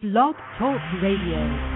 Blog Talk Radio.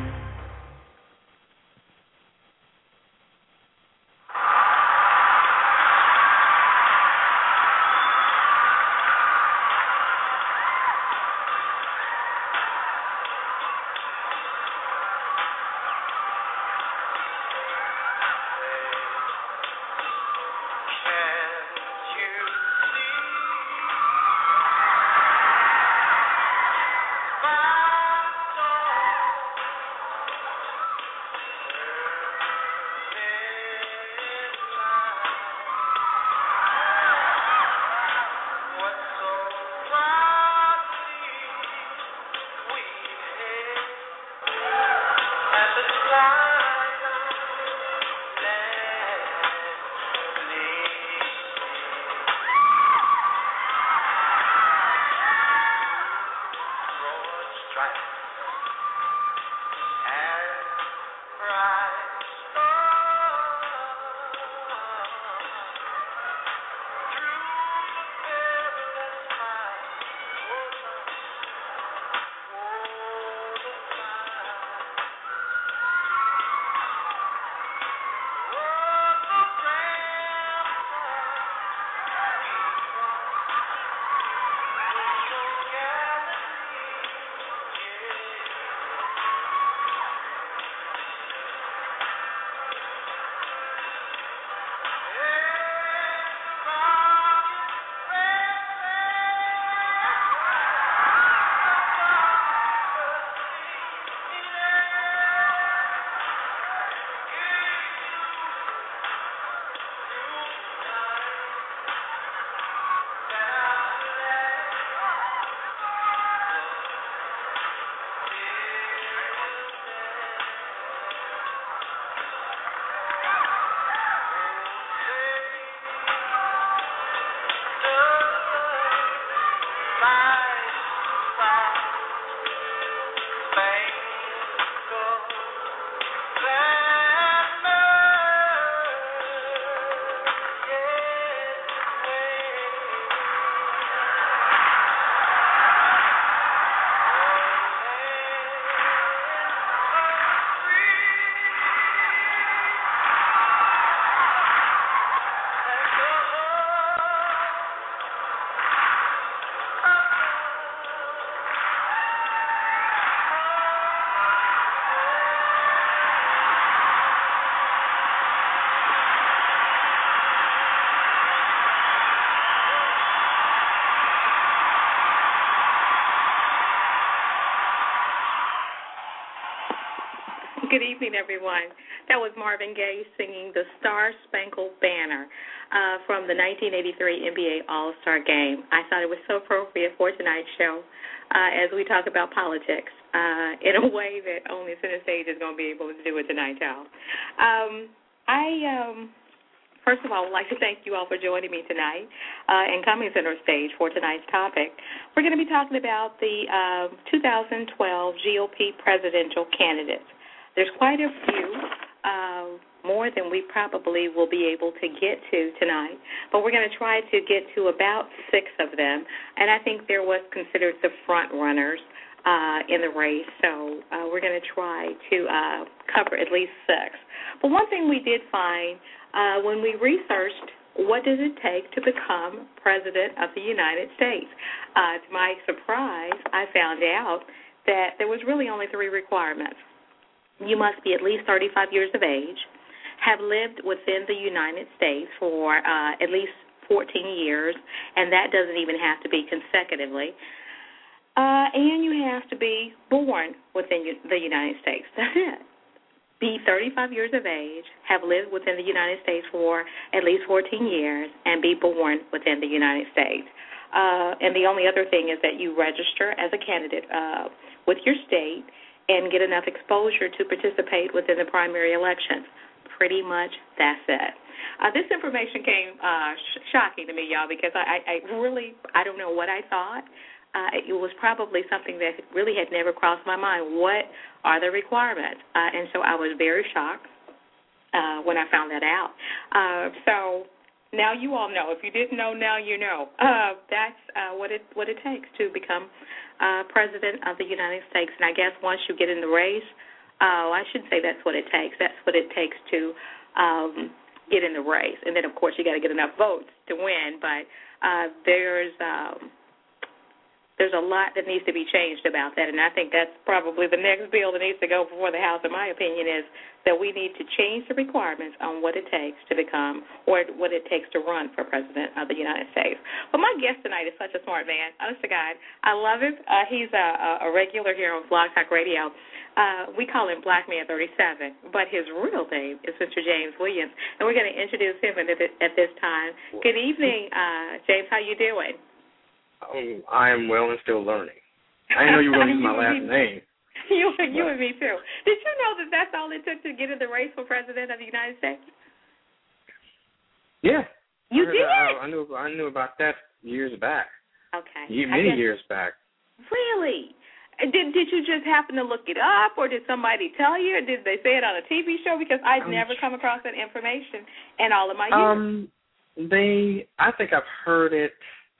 Good evening, everyone. That was Marvin Gaye singing the Star Spangled Banner from the 1983 NBA All-Star Game. I thought it was so appropriate for tonight's show as we talk about politics in a way that only Center Stage is going to be able to do it tonight, y'all. First of all, I would like to thank you all for joining me tonight and coming Center Stage for tonight's topic. We're going to be talking about the 2012 GOP presidential candidates. There's quite a few, more than we probably will be able to get to tonight, but we're going to try to get to about 6 of them, and I think they're what's considered the front runners in the race, so we're going to try to cover at least 6. But one thing we did find when we researched what does it take to become President of the United States, to my surprise, I found out that there was really only 3 requirements. You must be at least 35 years of age, have lived within the United States for at least 14 years, and that doesn't even have to be consecutively, and you have to be born within the United States. That's it. Be 35 years of age, have lived within the United States for at least 14 years, and be born within the United States. And the only other thing is that you register as a candidate with your state and get enough exposure to participate within the primary elections. Pretty much that's it. This information came shocking to me, y'all, because I don't know what I thought. It was probably something that really had never crossed my mind. What are the requirements? And so I was very shocked when I found that out. So Now you all know. If you didn't know, now you know. That's what it takes to become President of the United States. And I guess once you get in the race, I shouldn't say that's what it takes. That's what it takes to get in the race. And then, of course, you got to get enough votes to win. But there's a lot that needs to be changed about that, and I think that's probably the next bill that needs to go before the House, in my opinion, is that we need to change the requirements on what it takes to become or what it takes to run for President of the United States. But my guest tonight is such a smart man. Honest to God, I love him. He's a regular here on Blog Talk Radio. We call him Black Man 37, but his real name is Mr. James Williams, and we're going to introduce him at this time. Good evening, James. How you doing? I am well and still learning. I didn't know you were going to use my last name. You and me, too. Did you know that that's all it took to get in the race for President of the United States? Yeah. You did? I knew about that years back. Okay. Many years back. Really? Did you just happen to look it up, or did somebody tell you, or did they say it on a TV show? Because I've never come across that information in all of my years. I think I've heard it.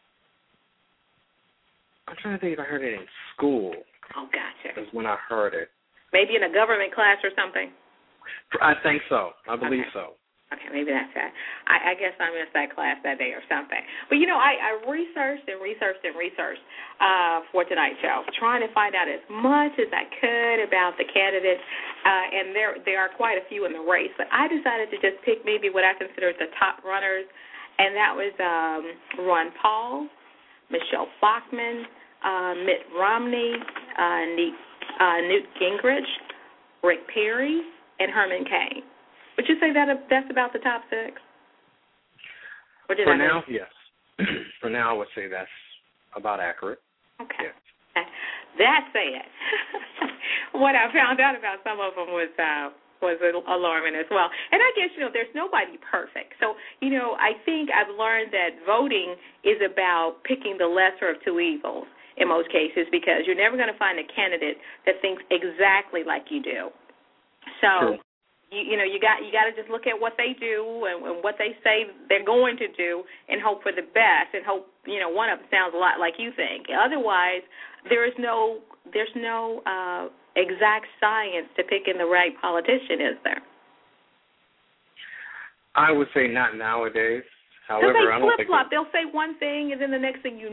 I'm trying to think if I heard it in school. Oh, gotcha. That's when I heard it. Maybe in a government class or something? I think so. I believe so. Okay, maybe that's that. I guess I missed that class that day or something. But, I researched for tonight's show, trying to find out as much as I could about the candidates, and there are quite a few in the race. But I decided to just pick maybe what I consider the top runners, and that was Ron Paul, Michelle Bachmann, Mitt Romney, Newt Gingrich, Rick Perry, and Herman Cain. Would you say that's about the top six? For now, yes. For now, I would say that's about accurate. Okay. Yes. That said, what I found out about some of them was alarming as well. And I guess, there's nobody perfect. So, I think I've learned that voting is about picking the lesser of two evils in most cases, because you're never going to find a candidate that thinks exactly like you do. So, you got to just look at what they do and what they say they're going to do and hope for the best and hope, one of them sounds a lot like you think. Otherwise, there's no exact science to picking the right politician, is there? I would say not nowadays. However, I don't think they'll say one thing, and then the next thing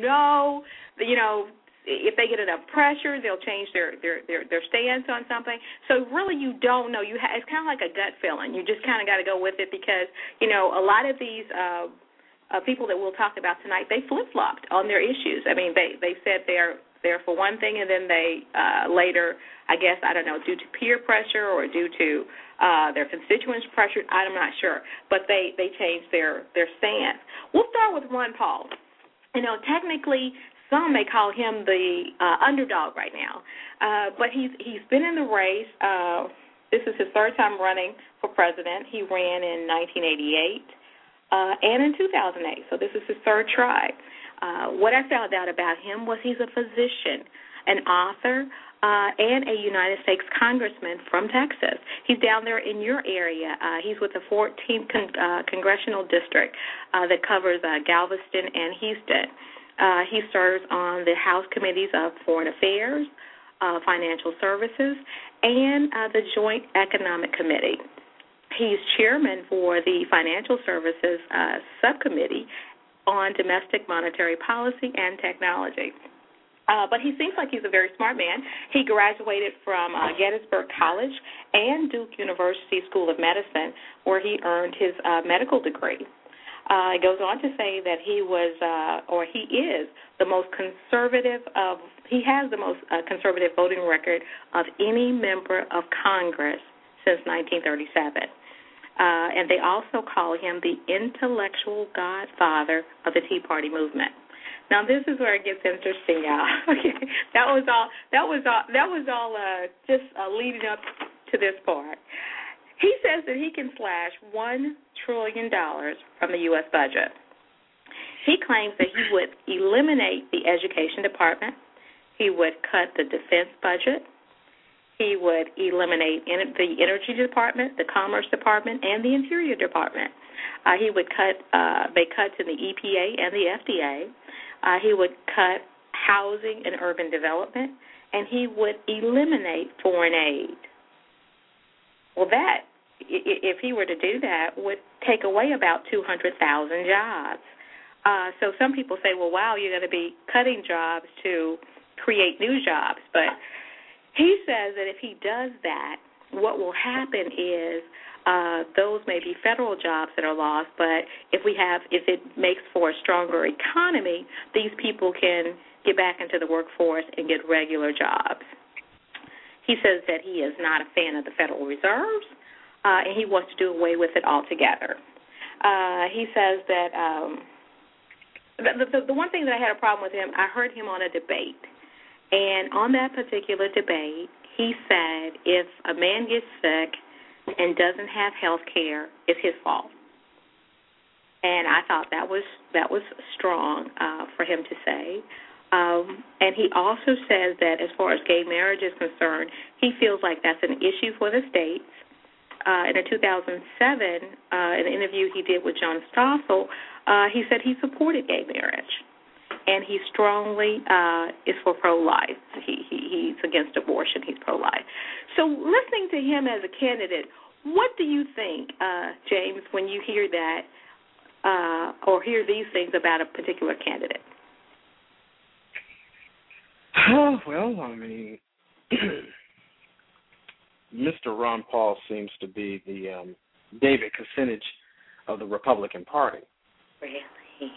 if they get enough pressure, they'll change their stance on something. So really, you don't know. It's kind of like a gut feeling. You just kind of got to go with it because a lot of these people that we'll talk about tonight, they flip-flopped on their issues. I mean, they said they're for one thing, and then they later, I guess, I don't know, due to peer pressure or due to their constituents' pressure, I'm not sure, but they changed their stance. We'll start with Ron Paul. Technically, some may call him the underdog right now, but he's been in the race. This is his third time running for president. He ran in 1988 and in 2008, so this is his third try. What I found out about him was he's a physician, an author, and a United States congressman from Texas. He's down there in your area. He's with the 14th Congressional District that covers Galveston and Houston. He serves on the House Committees of Foreign Affairs, Financial Services, and the Joint Economic Committee. He's chairman for the Financial Services Subcommittee on Domestic Monetary Policy and Technology. But he seems like he's a very smart man. He graduated from Gettysburg College and Duke University School of Medicine, where he earned his medical degree. It goes on to say that he was, he is the most conservative he has the most conservative voting record of any member of Congress since 1937. And they also call him the intellectual godfather of the Tea Party movement. Now this is where it gets interesting, y'all. Okay, that was all just leading up to this part. He says that he can slash $1 trillion from the U.S. budget. He claims that he would eliminate the education department. He would cut the defense budget. he would eliminate the Energy Department, the Commerce Department, and the Interior Department. He would make cuts in the EPA and the FDA. He would cut housing and urban development, and he would eliminate foreign aid. Well, that, if he were to do that, would take away about 200,000 jobs. So some people say, well, wow, you're going to be cutting jobs to create new jobs. But he says that if he does that, what will happen is those may be federal jobs that are lost, but if it makes for a stronger economy, these people can get back into the workforce and get regular jobs. He says that he is not a fan of the Federal Reserves, and he wants to do away with it altogether. He says that the one thing that I had a problem with him, I heard him on a debate, and on that particular debate, he said if a man gets sick and doesn't have health care, it's his fault. And I thought that was strong for him to say. And he also says that as far as gay marriage is concerned, he feels like that's an issue for the states. In 2007, in an interview he did with John Stossel, he said he supported gay marriage, and he strongly is for pro-life. He's against abortion. He's pro-life. So listening to him as a candidate, what do you think, James, when you hear that or hear these things about a particular candidate? Well, I mean, Mr. Ron Paul seems to be the David Kucinich of the Republican Party. Really?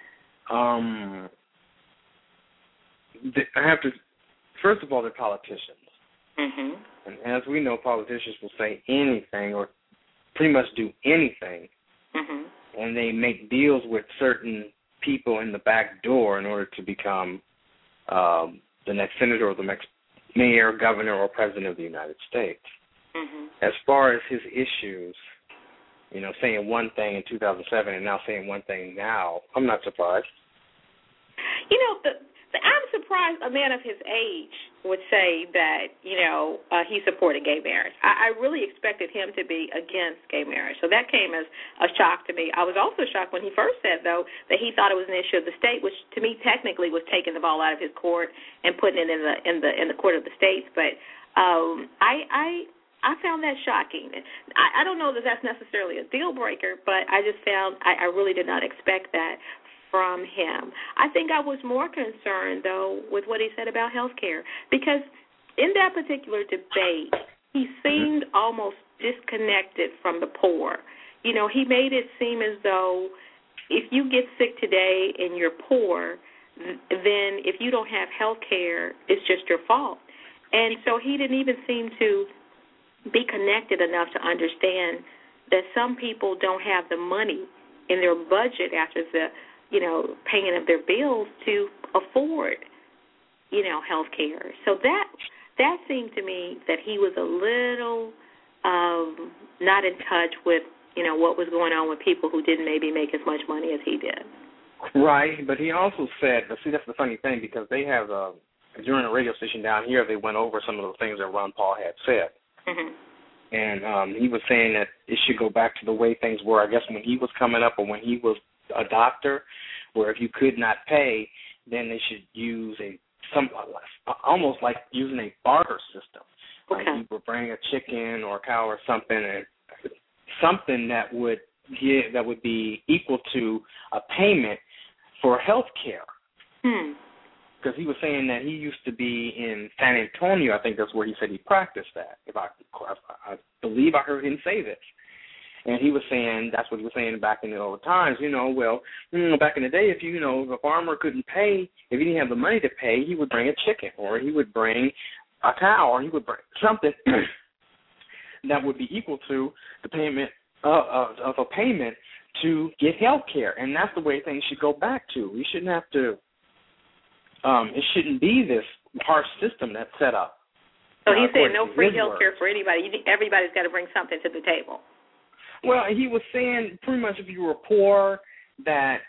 I have to, first of all, they're politicians. Mm-hmm. And as we know, politicians will say anything or pretty much do anything, mm-hmm. and they make deals with certain people in the back door in order to become the next senator or the next mayor, governor, or president of the United States. Mm-hmm. As far as his issues, saying one thing in 2007 and now saying one thing now, I'm not surprised. I'm surprised a man of his age would say that, he supported gay marriage. I really expected him to be against gay marriage. So that came as a shock to me. I was also shocked when he first said, though, that he thought it was an issue of the state, which to me technically was taking the ball out of his court and putting it in the court of the states. But I found that shocking. I don't know that that's necessarily a deal breaker, but I just found I really did not expect that from him. I think I was more concerned, though, with what he said about health care, because in that particular debate, he seemed almost disconnected from the poor. He made it seem as though if you get sick today and you're poor, then if you don't have health care, it's just your fault. And so he didn't even seem to be connected enough to understand that some people don't have the money in their budget after the paying of their bills to afford, health care. So that seemed to me that he was a little not in touch with, what was going on with people who didn't maybe make as much money as he did. Right, but he also said, see, that's the funny thing, because they have, during a radio station down here, they went over some of the things that Ron Paul had said. Mm-hmm. And he was saying that it should go back to the way things were, I guess, when he was coming up or when he was a doctor, where if you could not pay, then they should use almost like using a barter system. Okay. Like you would bring a chicken or a cow or something, and something that would be equal to a payment for health care. Because he was saying that he used to be in San Antonio. I think that's where he said he practiced that. I believe I heard him say this. And he was saying, that's what he was saying back in the old times, back in the day, if a farmer couldn't pay, if he didn't have the money to pay, he would bring a chicken, or he would bring a cow, or he would bring something that would be equal to the payment of a payment to get health care. And that's the way things should go back to. We shouldn't have to, it shouldn't be this harsh system that's set up. So he's saying no free health care for anybody. Everybody's got to bring something to the table. Well, he was saying pretty much if you were poor that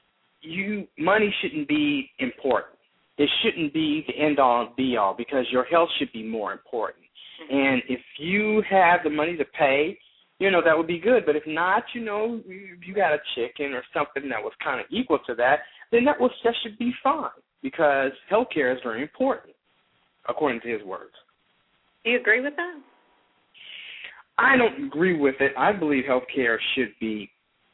money shouldn't be important. It shouldn't be the end-all and be-all because your health should be more important. And if you have the money to pay, that would be good. But if not, if you got a chicken or something that was kind of equal to that, then that should be fine, because health care is very important, according to his words. Do you agree with that? I don't agree with it. I believe health care should be,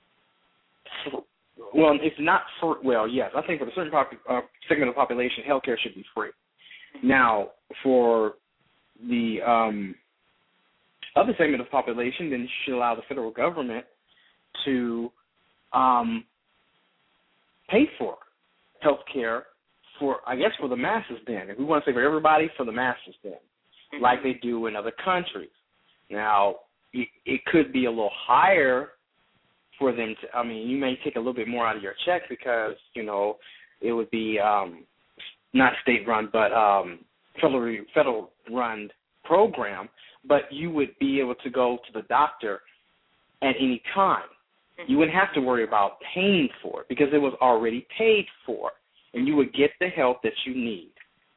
it's not for, yes, I think for a certain segment of the population, health care should be free. Now, for the other segment of the population, then you should allow the federal government to pay for health care for the masses then. If we want to say for everybody, for the masses then, like they do in other countries. Now, it could be a little higher for them to, you may take a little bit more out of your check because, it would be not state-run, but federal-run program, but you would be able to go to the doctor at any time. You wouldn't have to worry about paying for it because it was already paid for, and you would get the help that you need.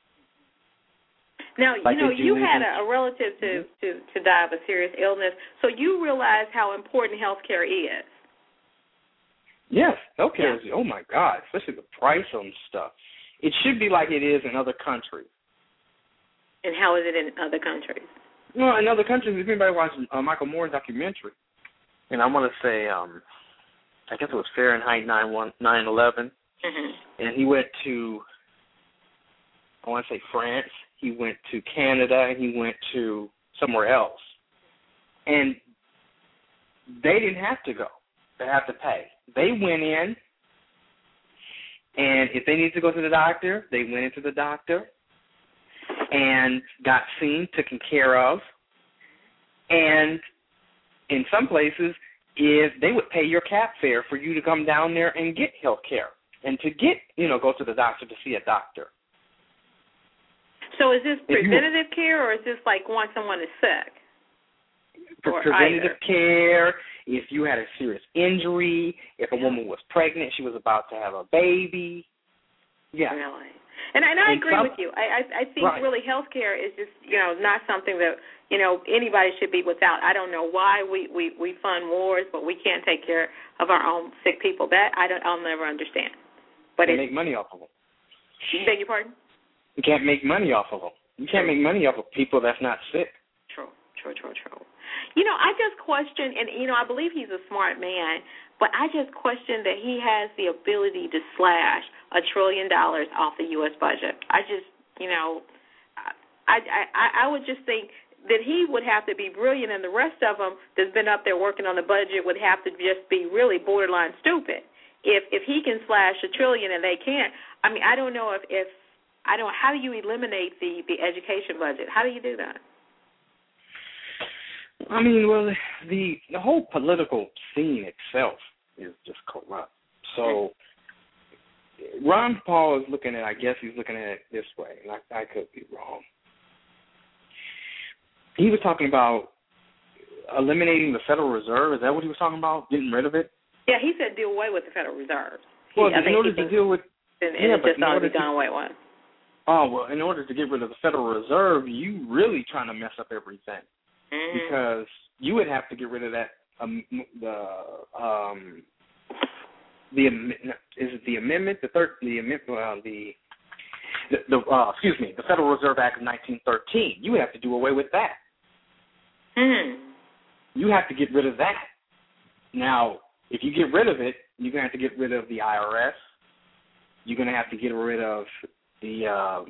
Now, you had a relative to die of a serious illness, so you realize how important health care is. Yes, health care is, oh, my God, especially the price on stuff. It should be like it is in other countries. And how is it in other countries? Well, in other countries, if anybody watched Michael Moore's documentary, and I want to say, I guess it was Fahrenheit 9/11, and he went to, I want to say France, he went to Canada, and he went to somewhere else. And they didn't have to go. They have to pay. They went in, and if they needed to go to the doctor, they went into the doctor and got seen, taken care of. And in some places, if they would pay your cab fare for you to come down there and get health care and to get, go to the doctor to see a doctor. So is this preventative care, or is this like once someone is sick? Preventative care, if you had a serious injury, if a woman was pregnant, she was about to have a baby. Yeah. Really? And I agree with you. I think really health care is just, not something that, anybody should be without. I don't know why we fund wars, but we can't take care of our own sick people. That I'll never understand. But you make money off of them. Beg your pardon? You can't make money off of them. You can't make money off of people that's not sick. True. I just question, and, I believe he's a smart man, but I just question that he has the ability to slash $1 trillion off the U.S. budget. I just, I would just think that he would have to be brilliant, and the rest of them that's been up there working on the budget would have to just be really borderline stupid. If he can slash $1 trillion and they can't, I don't know how do you eliminate the education budget? How do you do that? The whole political scene itself is just corrupt. So Ron Paul is looking at it this way, and I could be wrong. He was talking about eliminating the Federal Reserve. Is that what he was talking about? Getting rid of it? Yeah, he said do away with the Federal Reserve. Well, in order to deal with... it just ought to be done away with. Oh, well, in order to get rid of the Federal Reserve, you really trying to mess up everything. Because you would have to get rid of that, the amendment, the Federal Reserve Act of 1913. You would have to do away with that. You have to get rid of that. Now, if you get rid of it, you're going to have to get rid of the IRS. You're going to have to get rid of the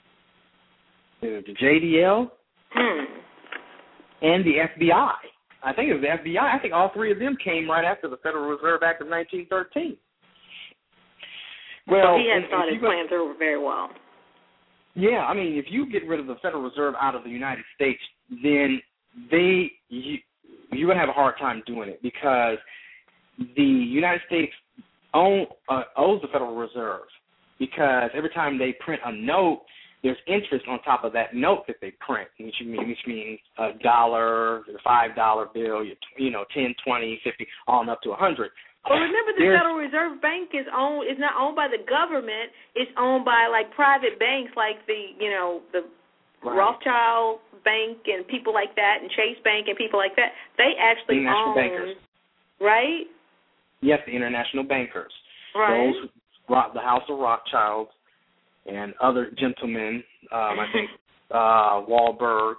JDL and the FBI. I think it was the FBI. I think all three of them came right after the Federal Reserve Act of 1913. Well, so he has thought his plan through very well. Yeah, if you get rid of the Federal Reserve out of the United States, then you're going to have a hard time doing it because the United States owes the Federal Reserve because every time they print a note, there's interest on top of that note that they print, which means $1, the $5 bill, 10, 20, 50, on up to 100. Well, remember the Federal Reserve Bank is not owned by the government. It's owned by private banks like the Rothschild Bank and people like that, and Chase Bank and people like that, they actually own, bankers. Right? Yes, the international bankers. Right. Those, the House of Rothschild and other gentlemen, I think Wahlberg,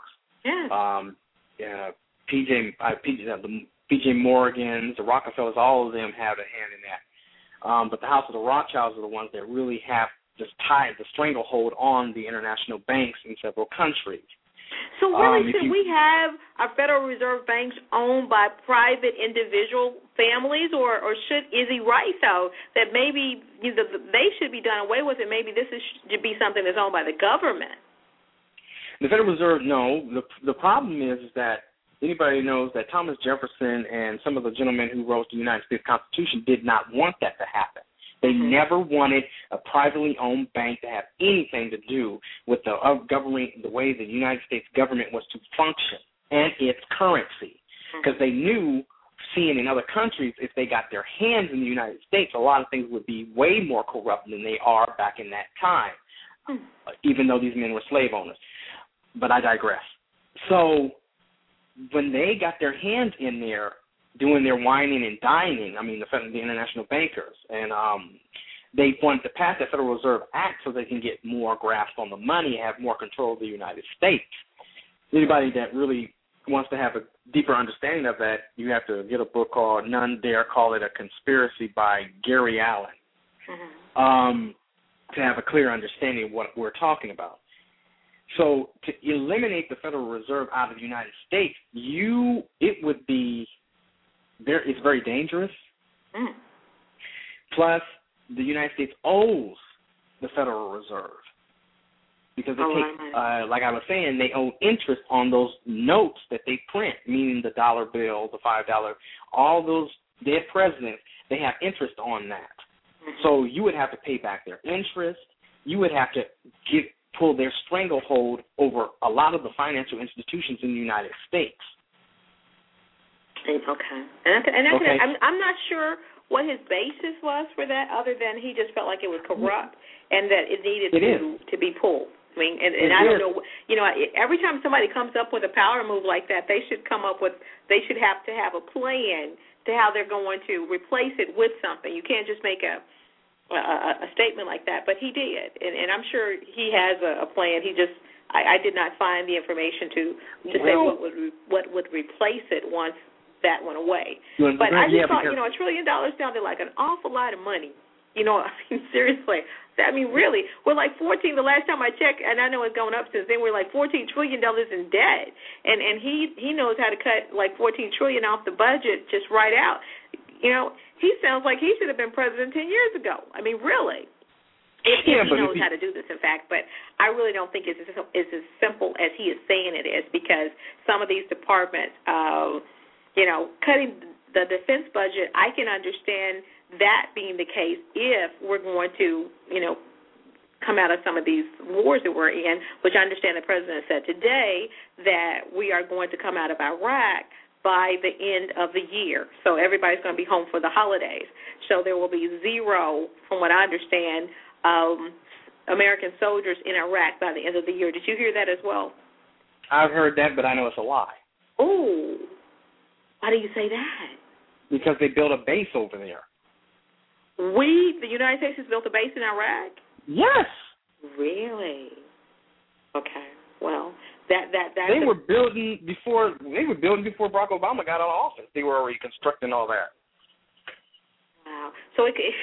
P.J. Morgans, the Rockefellers, all of them have a hand in that. But the House of the Rothschilds are the ones that really have just tied the stranglehold on the international banks in several countries. So really, should we have our Federal Reserve banks owned by private individual families, or is he right, though, that maybe they should be done away with, and maybe this should be something that's owned by the government? The Federal Reserve, no. The problem is that anybody knows that Thomas Jefferson and some of the gentlemen who wrote the United States Constitution did not want that to happen. They never wanted a privately owned bank to have anything to do with the way the United States government was to function and its currency. Because they knew, seeing in other countries, if they got their hands in the United States, a lot of things would be way more corrupt than they are back in that time, even though these men were slave owners. But I digress. So when they got their hands in there, doing their whining and dining, the international bankers, and they wanted to pass that Federal Reserve Act so they can get more grasp on the money, have more control of the United States. Anybody that really wants to have a deeper understanding of that, you have to get a book called None Dare Call It a Conspiracy by Gary Allen to have a clear understanding of what we're talking about. So to eliminate the Federal Reserve out of the United States, it's very dangerous. Plus, the United States owes the Federal Reserve because they take, like I was saying, they owe interest on those notes that they print, meaning the dollar bill, the $5, all those dead presidents, they have interest on that. So you would have to pay back their interest. You would have to pull their stranglehold over a lot of the financial institutions in the United States. Okay. I'm not sure what his basis was for that, other than he just felt like it was corrupt and that it needed to be pulled. I don't know. Every time somebody comes up with a power move like that, they should have to have a plan to how they're going to replace it with something. You can't just make a statement like that, but he did, and I'm sure he has a plan. I did not find the information to say what would replace it once that went away. But I just thought, $1 trillion sounded like an awful lot of money. Seriously. Really, we're like 14. The last time I checked, and I know it's gone up since then, we're like $14 trillion in debt, and he knows how to cut like $14 trillion off the budget just right out. He sounds like he should have been president 10 years ago. Really. If he knows how to do this, in fact. But I really don't think it's as simple as he is saying it is, because some of these departments, cutting the defense budget, I can understand that being the case if we're going to, come out of some of these wars that we're in, which I understand the president said today that we are going to come out of Iraq by the end of the year. So everybody's going to be home for the holidays. So there will be zero, from what I understand, American soldiers in Iraq by the end of the year. Did you hear that as well? I've heard that, but I know it's a lie. Oh, why do you say that? Because they built a base over there. The United States has built a base in Iraq? Yes. Really? Okay. Well, they were building before Barack Obama got out of office. They were already constructing all that. Wow. So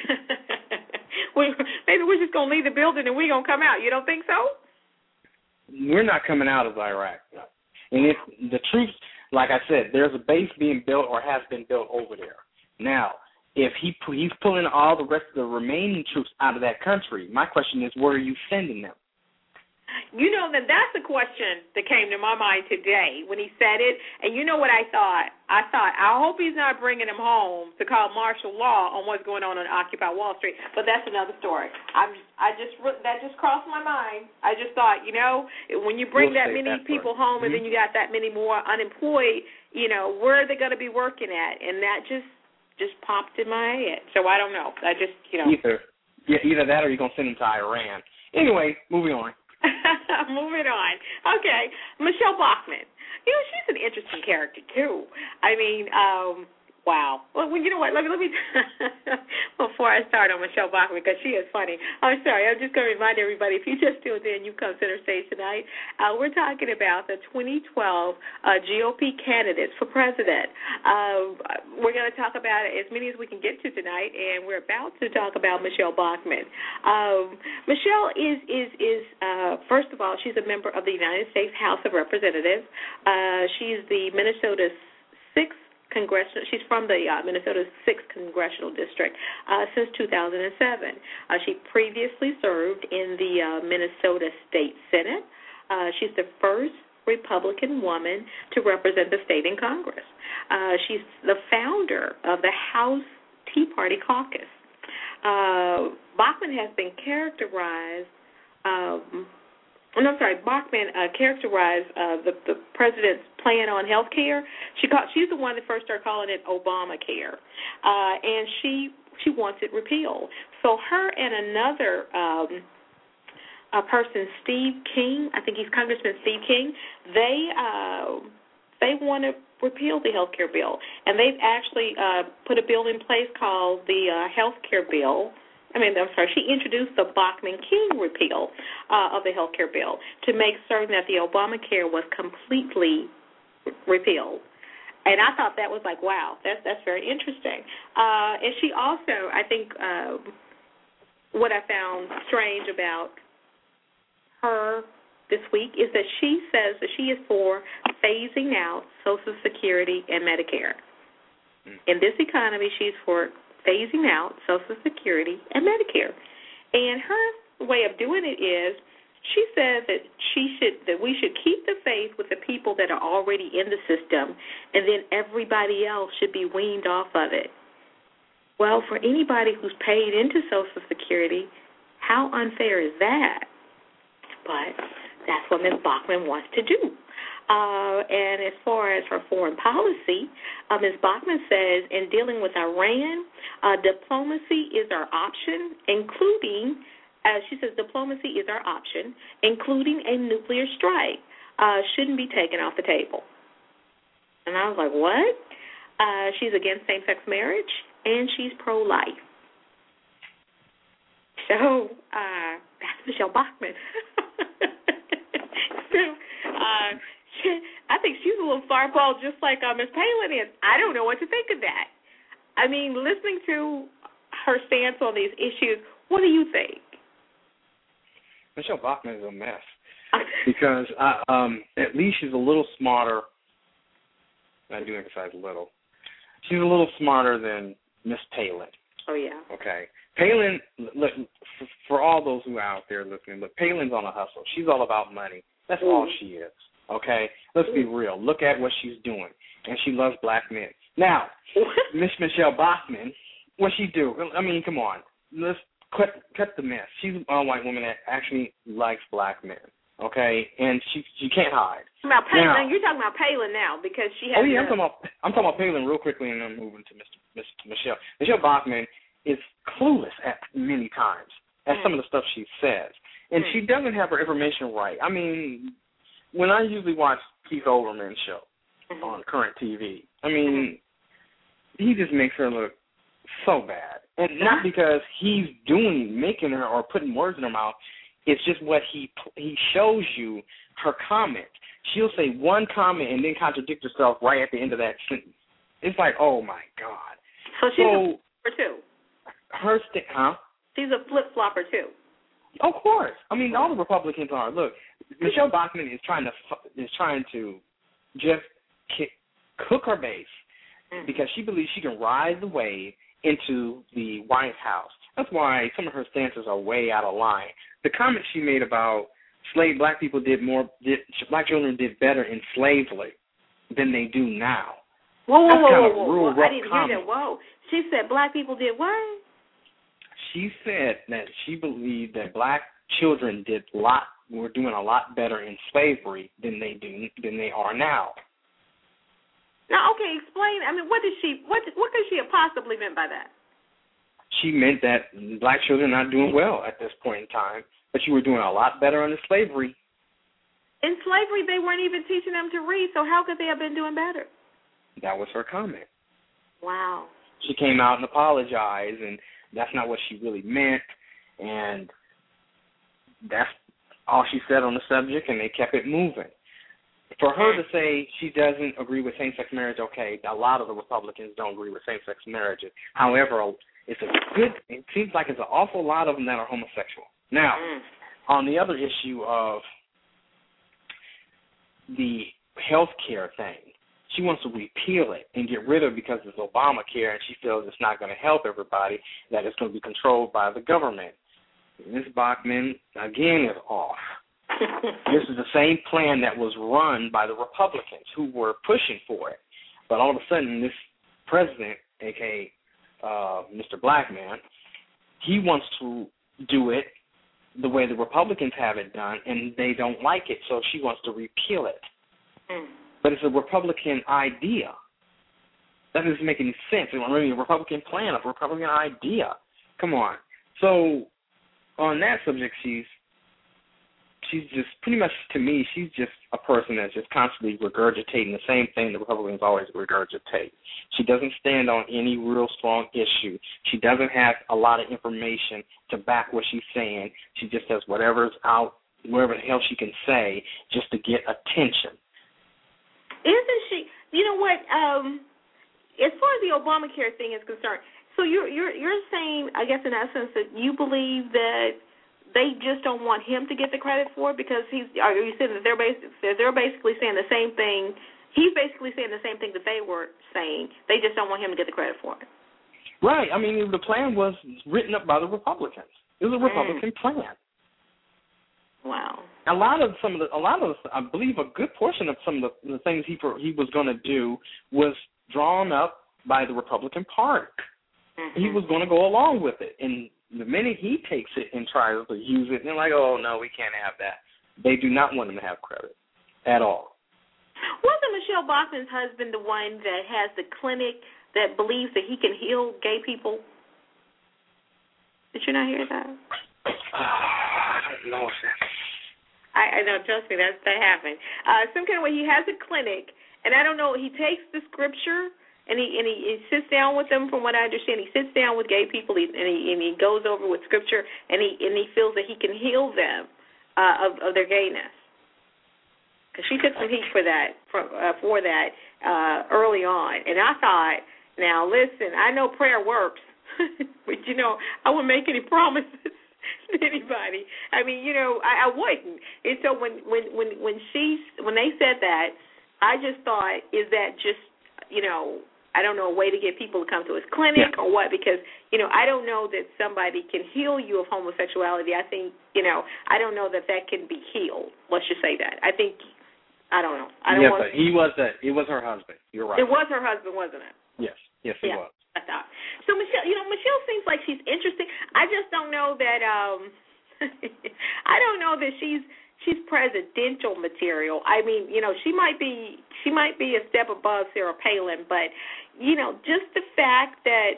maybe we're just gonna leave the building and we're gonna come out. You don't think so? We're not coming out of Iraq. And if the troops, like I said, there's a base being built or has been built over there. Now, if he's pulling all the rest of the remaining troops out of that country, my question is, where are you sending them? That's the question that came to my mind today when he said it. And you know what I thought? I hope he's not bringing them home to call martial law on what's going on Occupy Wall Street. But that's another story. That just crossed my mind. I just thought, when you bring that many people home and then you got that many more unemployed, where are they going to be working at? And that just popped in my head. So I don't know. I just, Either that or you're going to send them to Iran. Anyway, moving on. Moving on. Okay, Michelle Bachmann. She's an interesting character, too. I mean, wow. Well, you know what? Let me before I start on Michelle Bachmann, because she is funny. I'm sorry. I'm just going to remind everybody, if you just tuned in, you come center stage tonight. We're talking about the 2012 GOP candidates for president. We're going to talk about as many as we can get to tonight, and we're about to talk about Michelle Bachmann. Michelle is first of all, she's a member of the United States House of Representatives. She's the Minnesota's 6th congressional. She's from the Minnesota's 6th congressional district since 2007. She previously served in the Minnesota State Senate. She's the first Republican woman to represent the state in Congress. She's the founder of the House Tea Party Caucus. Bachmann has been characterized. Bachmann characterized the president's plan on health care. She's the one that first started calling it Obamacare, and she wants it repealed. So her and another person, Steve King, I think he's Congressman Steve King, they want to repeal the health care bill, and they've actually put a bill in place called the health care bill. She introduced the Bachmann-King repeal of the health care bill to make certain that the Obamacare was completely repealed. And I thought that was like, wow, that's very interesting. And she also, I think, what I found strange about her this week is that she says that she is for phasing out Social Security and Medicare. In this economy, she's for phasing out Social Security and Medicare. And her way of doing it is she says that we should keep the faith with the people that are already in the system, and then everybody else should be weaned off of it. Well, for anybody who's paid into Social Security, how unfair is that? But that's what Ms. Bachmann wants to do. And as far as her foreign policy, Ms. Bachmann says in dealing with Iran, diplomacy is our option, including, she says diplomacy is our option, including a nuclear strike, shouldn't be taken off the table. And I was like, what? She's against same-sex marriage, and she's pro-life. So that's Michelle Bachmann. I think she's a little far-balled just like Ms. Palin is. I don't know what to think of that. I mean, listening to her stance on these issues, what do you think? Michelle Bachmann is a mess because at least she's a little smarter. I do emphasize little. She's a little smarter than Miss Palin. Oh, yeah. Okay. Palin, look, for all those who are out there listening, look, Palin's on a hustle. She's all about money. That's all she is. Okay? Let's be real. Look at what she's doing. And she loves black men. Now, Miss Michelle Bachmann, what she do? I mean, come on. Let's cut the mess. She's a white woman that actually likes black men. Okay? And she can't hide. About Palin, now, you're talking about Palin now because she has. Oh, yeah, I'm talking about Palin real quickly, and then moving to Miss Michelle. Michelle Bachmann is clueless at many times at some of the stuff she says. And she doesn't have her information right. I mean, when I usually watch Keith Olbermann's show on current TV, I mean, he just makes her look so bad. And not because he's making her or putting words in her mouth. It's just what he shows you, her comment. She'll say one comment and then contradict herself right at the end of that sentence. It's like, oh, my God. So she's a flip-flopper, too. She's a flip-flopper, too. Of course. I mean, all the Republicans are. Look, Michelle Bachmann is trying to just cook her base because she believes she can ride the wave into the White House. That's why some of her stances are way out of line. The comment she made about black children did better in slavery than they do now. Whoa. I didn't hear that. Whoa. She said black people did what? She said that she believed that black children were doing a lot better in slavery than they are now. Now, okay, explain. I mean, what could she have possibly meant by that? She meant that black children are not doing well at this point in time, but you were doing a lot better under slavery In slavery, they weren't even teaching them to read, so how could they have been doing better? That was her comment. Wow. She came out and apologized, and that's not what she really meant, and that's all she said on the subject, and they kept it moving. For her to say she doesn't agree with same-sex marriage, okay, a lot of the Republicans don't agree with same-sex marriages. However, it seems like it's an awful lot of them that are homosexual. Now, on the other issue of the health care thing, she wants to repeal it and get rid of it because it's Obamacare, and she feels it's not going to help everybody, that it's going to be controlled by the government. Ms. Bachmann, again, is off. This is the same plan that was run by the Republicans who were pushing for it. But all of a sudden, this president, a.k.a. Mr. Blackman, he wants to do it the way the Republicans have it done, and they don't like it, so she wants to repeal it. But it's a Republican idea. That doesn't make any sense. It's really a Republican plan, a Republican idea. Come on. So on that subject, she's just pretty much, to me, she's just a person that's just constantly regurgitating the same thing the Republicans always regurgitate. She doesn't stand on any real strong issue. She doesn't have a lot of information to back what she's saying. She just says whatever's out, whatever the hell she can say just to get attention. Isn't she? You know what? As far as the Obamacare thing is concerned, so you're saying, I guess in essence, that you believe that they just don't want him to get the credit for it because are you saying that they're basically saying the same thing? He's basically saying the same thing that they were saying. They just don't want him to get the credit for it. Right. I mean, the plan was written up by the Republicans. It was a Republican plan. Wow. A lot of I believe a good portion of some of the things he was going to do was drawn up by the Republican Party. He was going to go along with it, and the minute he takes it and tries to use it, they're like, oh, no, we can't have that. They do not want him to have credit at all. Wasn't Michelle Bachmann's husband the one that has the clinic that believes that he can heal gay people? Did you not hear that? I don't know if that's... I know, trust me, that happened. Some kind of way he has a clinic, and I don't know, he takes the scripture and he sits down with them. From what I understand, he sits down with gay people and he goes over with scripture, and he feels that he can heal them of their gayness. Because she took some heat for that early on, and I thought, now listen, I know prayer works, but I wouldn't make any promises to anybody. I mean, I wouldn't. And so when they said that, I just thought, is that just I don't know, a way to get people to come to his clinic or what, because, I don't know that somebody can heal you of homosexuality. I think, I don't know that can be healed. Let's just say that. I think, I don't know. But it was her husband. You're right. It was her husband, wasn't it? Yes, it was. I thought. So, Michelle seems like she's interesting. I just don't know that, I don't know that she's presidential material. I mean, she might be a step above Sarah Palin, but just the fact that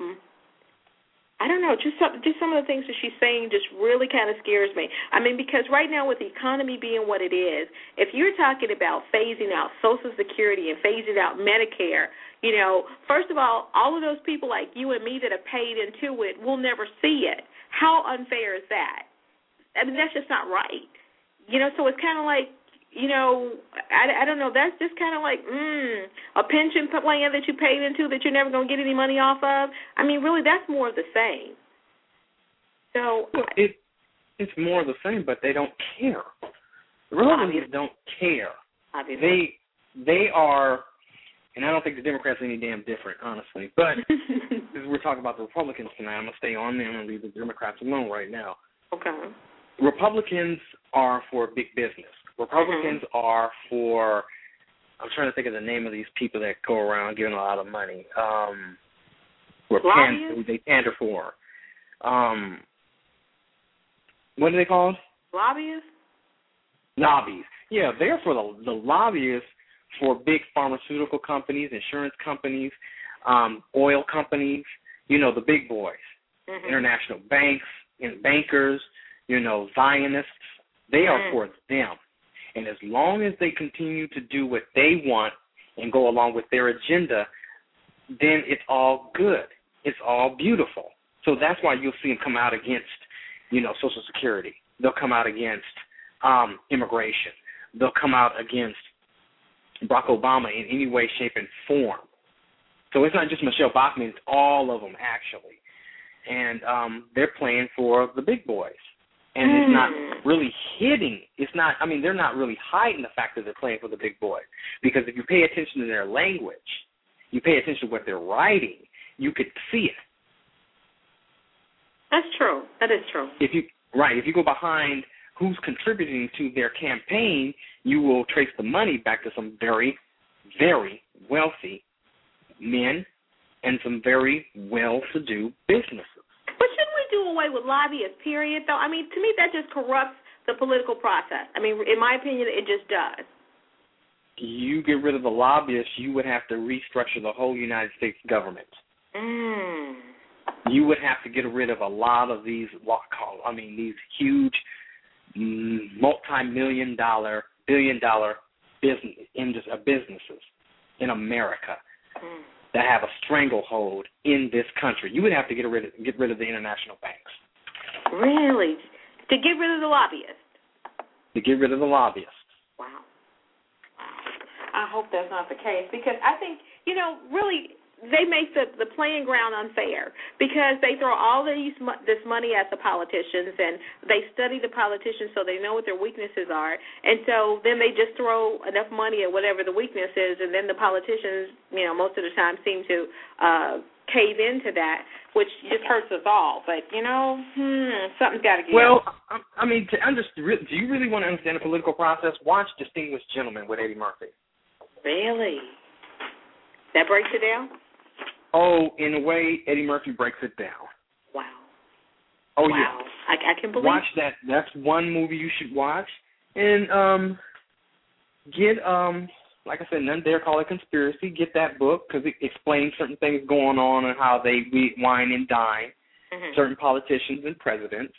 I don't know, just some of the things that she's saying just really kind of scares me. I mean, because right now with the economy being what it is, if you're talking about phasing out Social Security and phasing out Medicare, first of all of those people like you and me that have paid into it will never see it. How unfair is that? I mean, that's just not right. So it's kind of like, I don't know, that's just kind of like, a pension plan that you paid into that you're never going to get any money off of. I mean, really, that's more of the same. So it's more of the same, but they don't care. The Republicans don't care. Obviously. They are, and I don't think the Democrats are any damn different, honestly. But as we're talking about the Republicans tonight, I'm going to stay on them and leave the Democrats alone right now. Okay. Republicans are for big business. Republicans are for, I'm trying to think of the name of these people that go around giving a lot of money. They pander for. What are they called? Lobbyists? Lobbies. Yeah, they're for the lobbyists for big pharmaceutical companies, insurance companies, oil companies, the big boys, international banks and bankers, Zionists. They are for them. And as long as they continue to do what they want and go along with their agenda, then it's all good. It's all beautiful. So that's why you'll see them come out against, Social Security. They'll come out against immigration. They'll come out against Barack Obama in any way, shape, and form. So it's not just Michelle Bachmann, it's all of them, actually. And they're playing for the big boys. And it's not really hitting. They're not really hiding the fact that they're playing for the big boys. Because if you pay attention to their language, you pay attention to what they're writing, you could see it. That's true. That is true. If you go behind who's contributing to their campaign, you will trace the money back to some very, very wealthy men and some very well-to-do businesses. But shouldn't we do away with lobbyists, period, though? To me, that just corrupts the political process. In my opinion, it just does. You get rid of the lobbyists, you would have to restructure the whole United States government. You would have to get rid of a lot of these these huge multi-million-dollar, billion-dollar businesses in America that have a stranglehold in this country. You would have to get rid of the international banks. Really? To get rid of the lobbyists? To get rid of the lobbyists. Wow. I hope that's not the case, because I think, really, they make the playing ground unfair, because they throw all this money at the politicians, and they study the politicians so they know what their weaknesses are, and so then they just throw enough money at whatever the weakness is, and then the politicians, most of the time seem to cave into that, which just hurts us all. But, something's got to give. Well, do you really want to understand the political process? Watch Distinguished Gentlemen with Eddie Murphy. Really? That breaks it down? Oh, in a way, Eddie Murphy breaks it down. Wow. Oh, wow. Yeah. I can believe. Watch that. That's one movie you should watch. And get, like I said, None Dare Call It Conspiracy. Get that book, because it explains certain things going on and how they wine and dine certain politicians and presidents.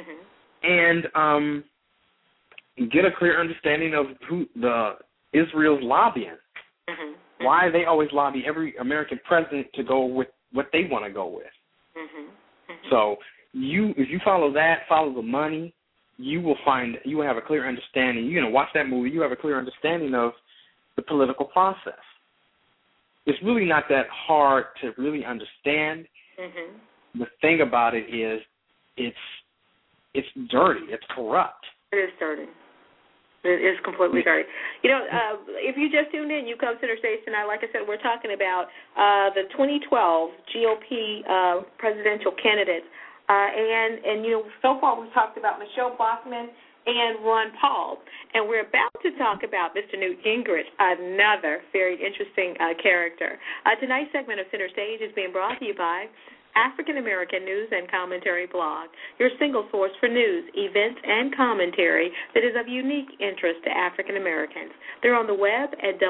And get a clear understanding of who Israel's lobbying. Why they always lobby every American president to go with what they want to go with. So if you follow the money, you will have a clear understanding. You're going to watch that movie, you have a clear understanding of the political process. It's really not that hard to really understand. The thing about it is it's dirty, it's corrupt. It is dirty. It is completely dirty. If you just tuned in, you come to Center Stage tonight. Like I said, we're talking about the 2012 GOP presidential candidates. And so far we've talked about Michelle Bachmann and Ron Paul. And we're about to talk about Mr. Newt Gingrich, another very interesting character. Tonight's segment of Center Stage is being brought to you by African American News and Commentary Blog, your single source for news, events, and commentary that is of unique interest to African Americans. They're on the web at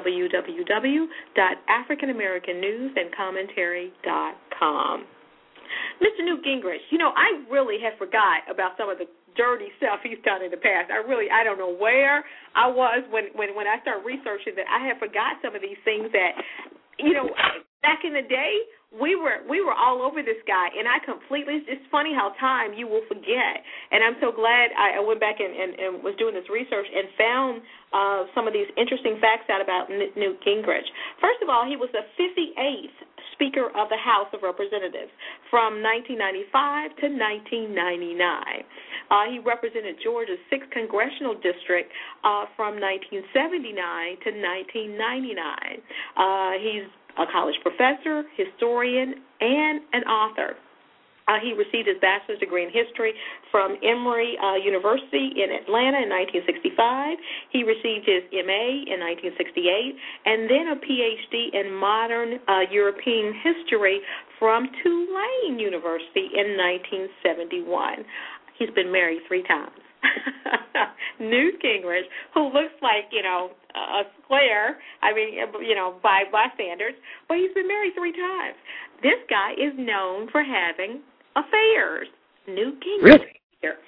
www.africanamericannewsandcommentary.com. Mr. Newt Gingrich, I really have forgot about some of the dirty stuff he's done in the past. I don't know where I was when I started researching that. I had forgot some of these things that, back in the day, we were all over this guy, and it's funny how time you will forget. And I'm so glad I went back and was doing this research and found some of these interesting facts out about Newt Gingrich. First of all, he was the 58th Speaker of the House of Representatives from 1995 to 1999. He represented Georgia's 6th Congressional District from 1979 to 1999. He's a college professor, historian, and an author. He received his bachelor's degree in history from Emory University in Atlanta in 1965. He received his MA in 1968, and then a PhD in modern European history from Tulane University in 1971. He's been married 3 times. Newt Gingrich, who looks like, a square, by standards, but he's been married 3 times. This guy is known for having affairs. Newt Gingrich. Really?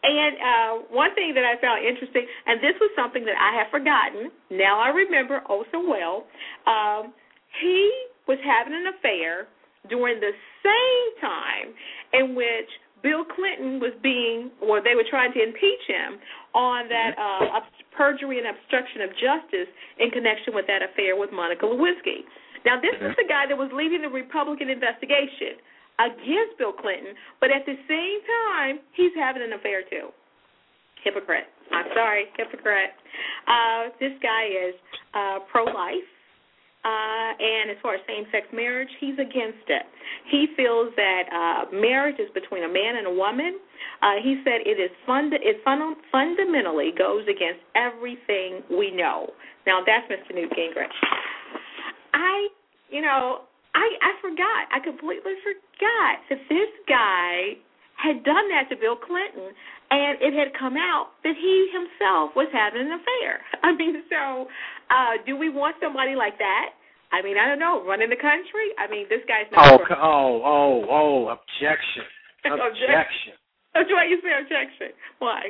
And one thing that I found interesting, and this was something that I have forgotten, now I remember oh so well, he was having an affair during the same time in which Bill Clinton was they were trying to impeach him on that perjury and obstruction of justice in connection with that affair with Monica Lewinsky. Now, this was the guy that was leading the Republican investigation against Bill Clinton, but at the same time, he's having an affair too. Hypocrite. I'm sorry, hypocrite. This guy is pro-life, and as far as same-sex marriage, he's against it. He feels that marriage is between a man and a woman. He said it fundamentally goes against everything we know. Now, that's Mr. Newt Gingrich. I forgot. I completely forgot that this guy had done that to Bill Clinton, and it had come out that he himself was having an affair. I mean, so do we want somebody like that? I mean, I don't know, running the country? I mean, this guy's not... Objection. Objection. That's why you say objection. Why?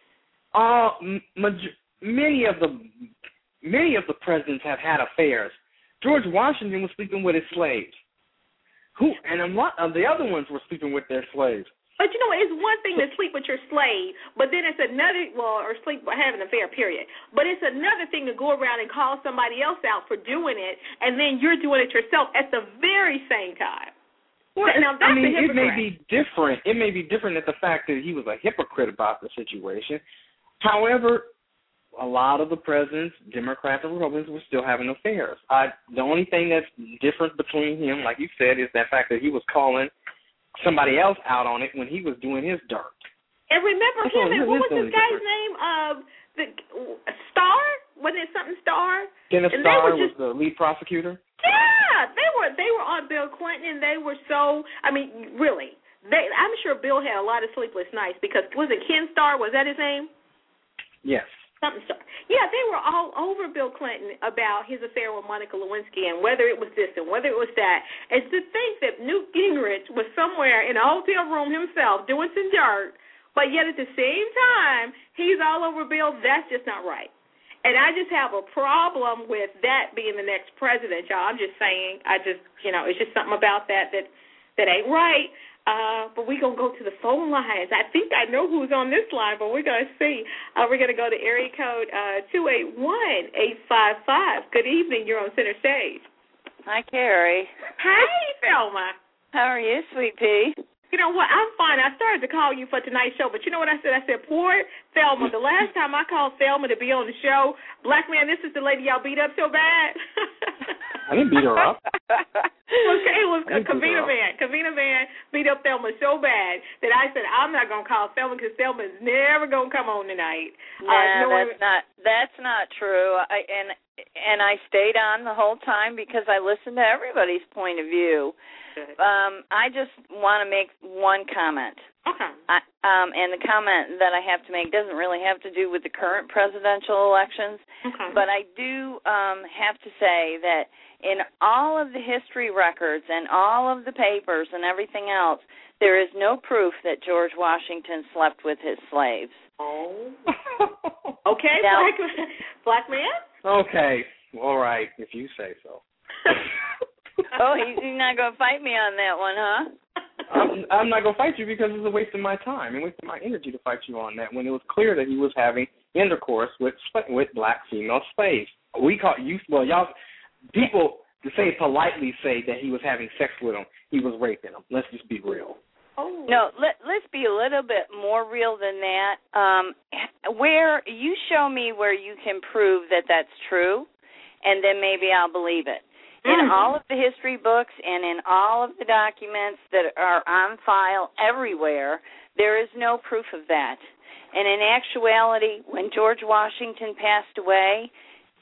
Many of the presidents have had affairs. George Washington was sleeping with his slaves. And a lot of the other ones were sleeping with their slaves. But, it's one thing to sleep with your slave, but then it's another, or sleep, have an affair, period. But it's another thing to go around and call somebody else out for doing it, and then you're doing it yourself at the very same time. Well, now, that's a hypocrite. It may be different. It may be different at the fact that he was a hypocrite about the situation. However, a lot of the presidents, Democrats and Republicans, were still having affairs. The only thing that's different between him, like you said, is that fact that he was calling somebody else out on it when he was doing his dirt. And remember him, and what was this guy's name? Starr? Wasn't it something Starr? Kenneth Starr was the lead prosecutor? Yeah, they were on Bill Clinton, and they were so, really. I'm sure Bill had a lot of sleepless nights because, was it Ken Starr? Was that his name? Yes. Something Starr. Yeah, they were all over Bill Clinton about his affair with Monica Lewinsky and whether it was this and whether it was that. And to think that Newt Gingrich was somewhere in a hotel room himself doing some dirt, but yet at the same time he's all over Bill, that's just not right. And I just have a problem with that being the next president, y'all. I'm just saying, it's just something about that ain't right. But we're going to go to the phone lines. I think I know who's on this line, but we're going to see. We're going to go to area code 281-855. Good evening. You're on center stage. Hi, Carrie. Hey, Thelma. How are you, sweet pea? You know what? I'm fine. I started to call you for tonight's show, but you know what I said? I said, poor Thelma. The last time I called Thelma to be on the show, Black man, this is the lady y'all beat up so bad. I didn't beat her up. It was Kavina Van beat up Thelma so bad that I said, I'm not going to call Thelma because Thelma's never going to come on tonight. That's not true. And I stayed on the whole time because I listened to everybody's point of view. I just want to make one comment. Okay. And the comment that I have to make doesn't really have to do with the current presidential elections, but I do have to say that in all of the history records and all of the papers and everything else, there is no proof that George Washington slept with his slaves. Oh. Okay, now, black man? Okay, all right, if you say so. Oh, you're not going to fight me on that one, huh? I'm not going to fight you because it's a waste of my time and waste of my energy to fight you on that when it was clear that he was having intercourse with black female slaves. Y'all, people to politely say that he was having sex with them, he was raping them. Let's just be real. Oh. No, let's be a little bit more real than that. Where you show me where you can prove that that's true, and then maybe I'll believe it. In all of the history books and in all of the documents that are on file everywhere, there is no proof of that. And in actuality, when George Washington passed away,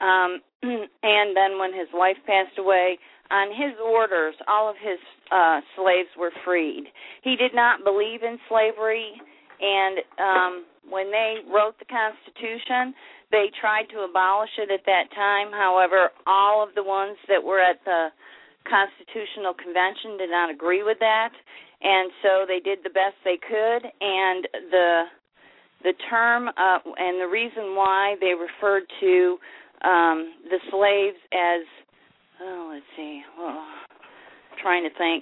and then when his wife passed away, on his orders, all of his slaves were freed. He did not believe in slavery, and when they wrote the Constitution, they tried to abolish it at that time. However, all of the ones that were at the Constitutional Convention did not agree with that, and so they did the best they could, and the the term and the reason why they referred to the slaves as, trying to think,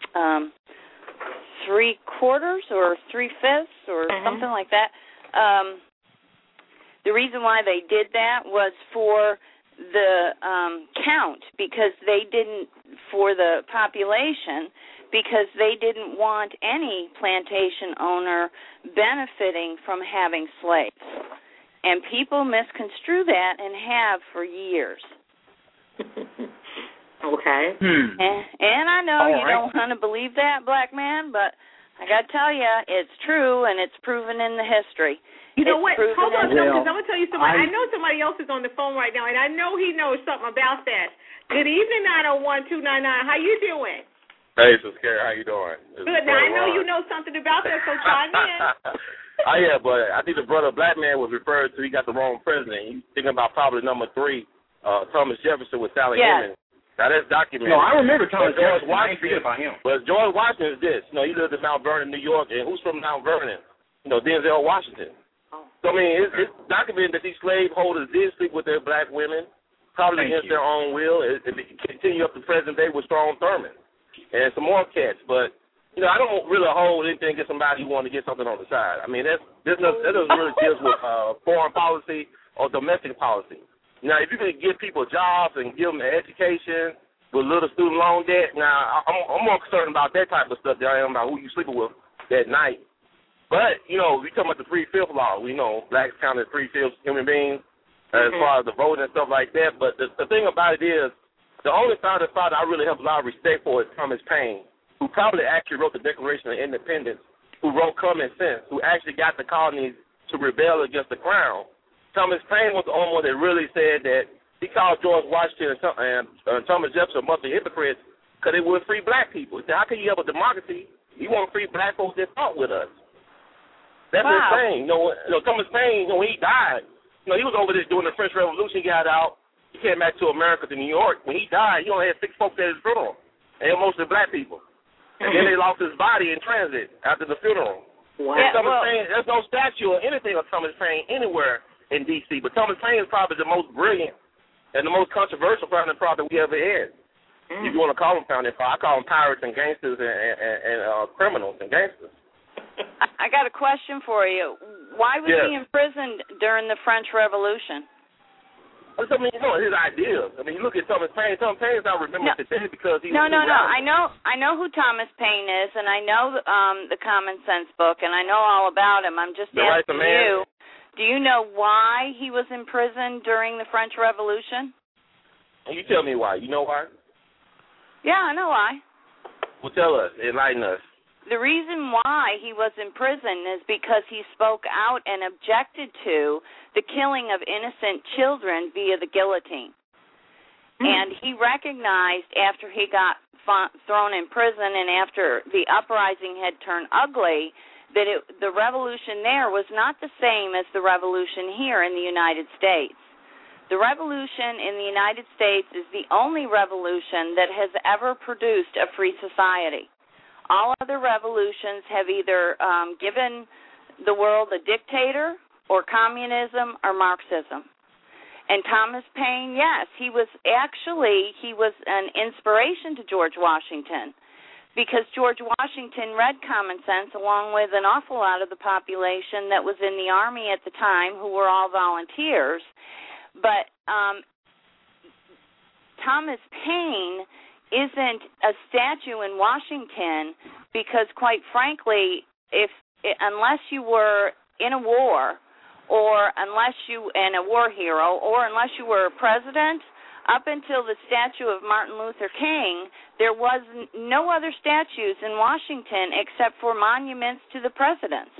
3/4 or 3/5 or something like that. The reason why they did that was for the count, because they didn't, for the population, because they didn't want any plantation owner benefiting from having slaves. And people misconstrue that and have for years. Okay. And I know you don't want to believe that, black man, but I got to tell you, it's true, and it's proven in the history. You know what? Hold on, because I'm going to tell you something. I know somebody else is on the phone right now, and I know he knows something about that. Good evening, 901-299. How you doing? Hey, Sister Carrie, how you doing? Good. Now, I know you know something about that, so chime in. Yeah, but I think the brother black man was referred to. He got the wrong president. He's thinking about probably number 3, Thomas Jefferson with Sally Hemings. Now, that's documented. No, I remember Thomas George Jefferson. Washington. About him. But George Washington is this. He lived in Mount Vernon, New York, and who's from Mount Vernon? Denzel Washington. So, I mean, it's documented that these slaveholders did sleep with their black women, probably against their own will. It continue up to present day with Strom Thurmond and some more cats. But, I don't really hold anything against somebody who wanted to get something on the side. I mean, that doesn't really deal with foreign policy or domestic policy. Now, if you can give people jobs and give them an education with little student loan debt, now, I'm more concerned about that type of stuff than I am about who you sleeping with that night. But, we talking about the 3/5 law. We know blacks counted 3/5 human beings as far as the voting and stuff like that. But the thing about it is, the only founding father I really have a lot of respect for is Thomas Paine, who probably actually wrote the Declaration of Independence, who wrote Common Sense, who actually got the colonies to rebel against the crown. Thomas Paine was the only one that really said that he called George Washington and Thomas Jefferson a bunch of hypocrites because they wouldn't free black people. He said, how can you have a democracy? You want to free black folks that fought with us. That's insane. Thomas Paine, when he died, he was over there during the French Revolution. He got out. He came back to America, to New York. When he died, he only had 6 folks at his funeral, and mostly black people. And then they lost his body in transit after the funeral. Wow. Paine, there's no statue or anything of Thomas Paine anywhere in D.C., but Thomas Paine is probably the most brilliant and the most controversial founding father we ever had. If you want to call him founding father, I call him pirates and gangsters and criminals and gangsters. I got a question for you. Why was he imprisoned during the French Revolution? I mean, his ideas. I mean, you look at Thomas Paine. Thomas Paine is not remembered today because he was I know who Thomas Paine is, and I know the Common Sense book, and I know all about him. I'm just asking you. Do you know why he was imprisoned during the French Revolution? You tell me why. You know why? Yeah, I know why. Well, tell us. Enlighten us. The reason why he was in prison is because he spoke out and objected to the killing of innocent children via the guillotine. And he recognized after he got thrown in prison and after the uprising had turned ugly that the revolution there was not the same as the revolution here in the United States. The revolution in the United States is the only revolution that has ever produced a free society. All other revolutions have either given the world a dictator or communism or Marxism. And Thomas Paine, yes, he was an inspiration to George Washington, because George Washington read Common Sense along with an awful lot of the population that was in the Army at the time, who were all volunteers. But Thomas Paine isn't a statue in Washington because, quite frankly, unless you were in a war or unless you and a war hero or unless you were a president, up until the statue of Martin Luther King, there was no other statues in Washington except for monuments to the presidents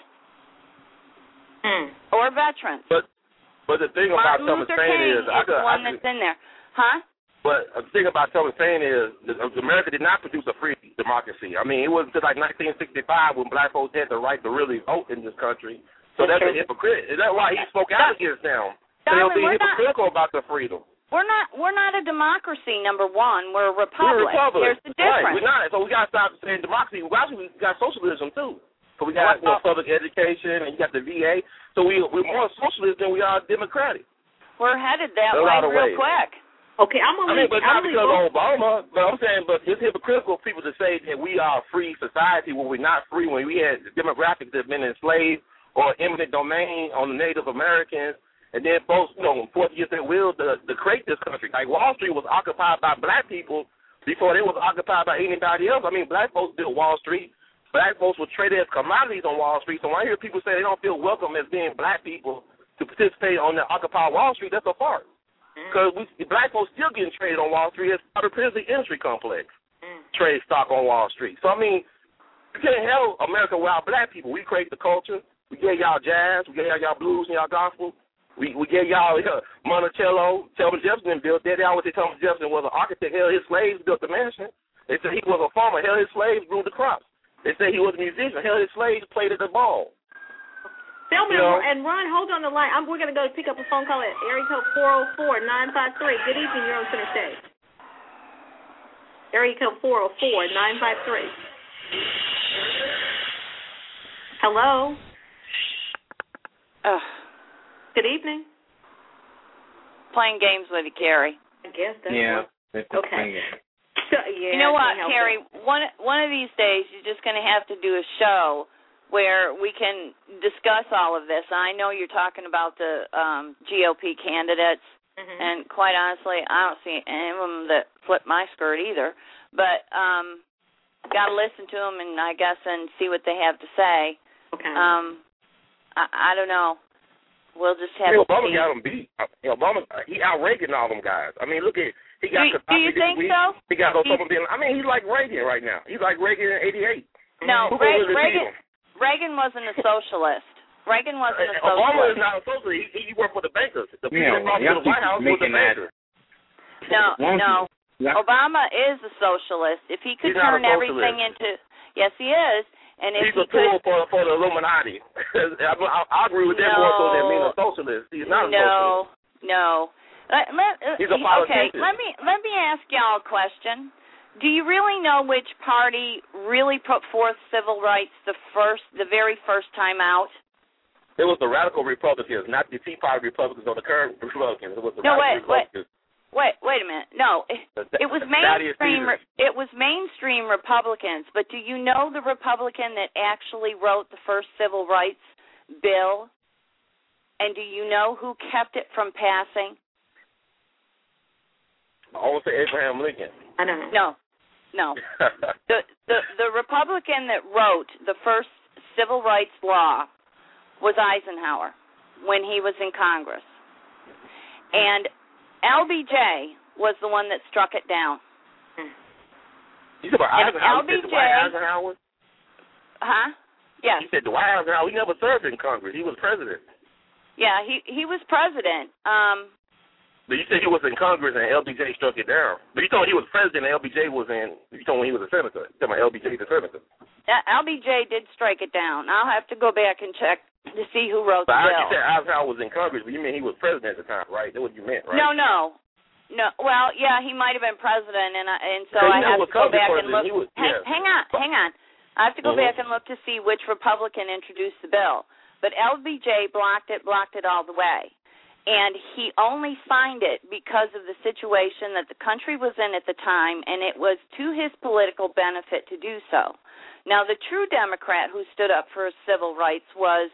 or veterans. But the thing about Thomas Paine is the one that's in there. Huh? But the thing about Thomas Paine is that America did not produce a free democracy. I mean, it wasn't until like 1965 when black folks had the right to really vote in this country. So that's a hypocrite. Is that why he spoke out against them? They'll be hypocritical about the freedom. We're not a democracy, number one. We're a republic. We're a republic. There's the difference. Right, we're not. So we got to stop saying democracy. We got socialism, too. So we got public education, and you got the VA. So we're more socialist than we are democratic. We're headed that way real quick. Okay, but not because of Obama. But I'm saying, but it's hypocritical for people to say that we are a free society when we're not free. When we had demographics that have been enslaved or eminent domain on the Native Americans, and then folks, forced against their will to create this country. Like Wall Street was occupied by black people before they was occupied by anybody else. I mean, black folks built Wall Street. Black folks were traded as commodities on Wall Street. So when I hear people say they don't feel welcome as being black people to participate on the occupied Wall Street, that's a farce. Because black folks still getting traded on Wall Street as part of the industry complex. Trade stock on Wall Street. So, I mean, you can't help America without black people. We create the culture. We gave y'all jazz. We gave y'all blues and y'all gospel. We gave y'all Monticello. Thomas Jefferson built that. They always say Thomas Jefferson was an architect. Hell, his slaves built the mansion. They said he was a farmer. Hell, his slaves grew the crops. They say he was a musician. Hell, his slaves played at the ball. Tell me, and Ron, hold on the line. We're going to go pick up a phone call at area code 404-953. Good evening, you're on Center Stage. Area code 404-953. Hello. Good evening. Playing games with you, Carrie. I guess that's okay. So, yeah, you know what, Carrie? One of these days, you're just going to have to do a show where we can discuss all of this. I know you're talking about the GOP candidates, and quite honestly, I don't see any of them that flip my skirt either. But got to listen to them and see what they have to say. Okay. I don't know. We'll just have to Obama see. got them beat. Obama, he out-Reagan all them guys. I mean, look at he got. Do you think so? He got Osama bin Laden. I mean, he's like Reagan right now. He's like Reagan in '88. No, Reagan wasn't a socialist. Reagan wasn't a socialist. Obama is not a socialist. He worked for the bankers. The people that brought him to the White House was the bankers. No. Obama is a socialist. If he could turn everything into, yes, he is. And if he's a tool for the Illuminati. I agree with that more so than being a socialist. He's not a socialist. No. He's a politician. Okay, let me ask y'all a question. Do you really know which party really put forth civil rights the very first time out? It was the radical Republicans, not the Tea Party Republicans or the current Republicans. It was the radical Republicans. Wait a minute. No, it was mainstream. It was mainstream Republicans. But do you know the Republican that actually wrote the first civil rights bill? And do you know who kept it from passing? I want to say Abraham Lincoln. I don't know. No. the Republican that wrote the first civil rights law was Eisenhower when he was in Congress. And LBJ was the one that struck it down. You said about Eisenhower? Eisenhower? Huh? Yes. You said Dwight Eisenhower. He never served in Congress. He was president. Yeah, he was president. But you said he was in Congress and LBJ struck it down. But you told he was president and LBJ was in. You told when he was a senator. You told LBJ the senator. LBJ did strike it down. I'll have to go back and check to see who wrote the bill. You said Eisenhower was in Congress, but you mean he was president at the time, right? That's what you meant, right? No. Well, yeah, he might have been president, and so I have to go back and look. Hang on. I have to go back and look to see which Republican introduced the bill. But LBJ blocked it all the way. And he only signed it because of the situation that the country was in at the time, and it was to his political benefit to do so. Now, the true Democrat who stood up for civil rights was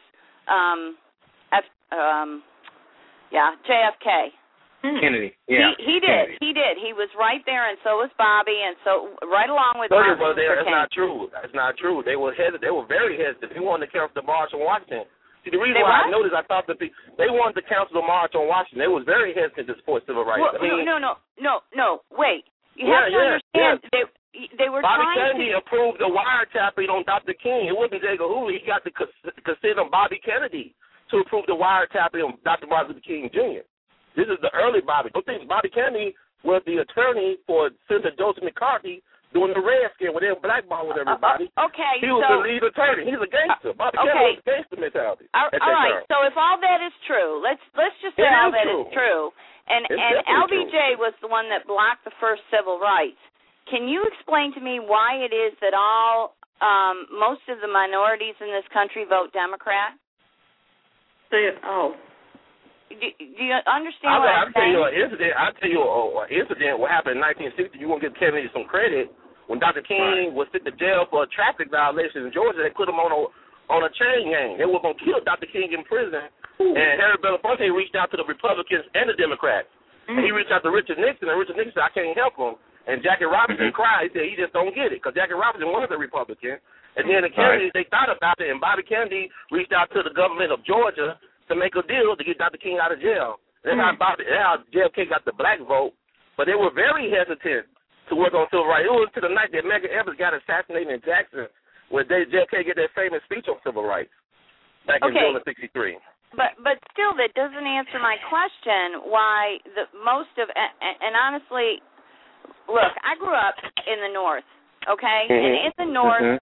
JFK. Kennedy. Yeah. He did. He did. He was right there, and so was Bobby, and so right along with Martin Luther King. That's not true. That's not true. They were hesitant. They were very hesitant. They wanted to cancel the March on Washington. See, the reason why I noticed, I thought that they wanted to cancel the March on Washington. They was very hesitant to support civil rights. Well, no. Wait. You have to understand. Yeah. They were Bobby trying Kennedy approved the wiretapping on Dr. King. It wasn't J. Gahuli. He got the consent of Bobby Kennedy to approve the wiretapping on Dr. Martin Luther King Jr. This is the early Bobby. Don't think Bobby Kennedy was the attorney for Senator Joseph McCarthy doing the Red Scare where they were blackballing everybody. Okay, he was the lead attorney. He's a gangster. Bobby Kennedy was a gangster mentality. All right. So if all that is true, let's just say all that is true. And LBJ was the one that blocked the first civil rights. Can you explain to me why it is that all most of the minorities in this country vote Democrat? Oh. Do you understand what I'm saying? I'll tell you an incident what happened in 1960. You won't give Kennedy some credit. When Dr. King was sent to jail for a traffic violation in Georgia, they put him on a chain gang. They were going to kill Dr. King in prison. And Harry Belafonte reached out to the Republicans and the Democrats. And he reached out to Richard Nixon, and Richard Nixon said, I can't help him. And Jackie Robinson cried. He said, he just don't get it, because Jackie Robinson was a Republican. And then the Kennedys, they thought about it, and Bobby Kennedy reached out to the government of Georgia to make a deal to get Dr. King out of jail. That's how JFK got the black vote. But they were very hesitant to work on civil rights. It was to the night that Medgar Evers got assassinated in Jackson where JFK get that famous speech on civil rights back in June of 1963. But still, that doesn't answer my question why and honestly, look, I grew up in the North, okay? And in the North,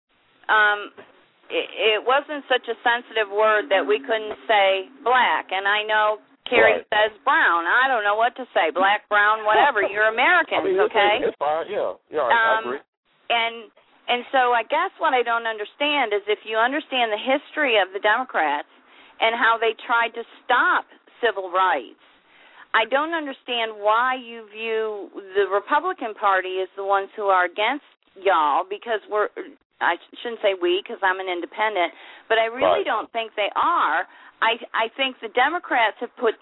it wasn't such a sensitive word that we couldn't say black. And I know Carrie says brown. I don't know what to say, black, brown, whatever. You're Americans, okay? It's fine, yeah. I agree. And so I guess what I don't understand is if you understand the history of the Democrats and how they tried to stop civil rights, I don't understand why you view the Republican Party as the ones who are against y'all, because I shouldn't say we because I'm an independent, but I really don't think they are. I think the Democrats have put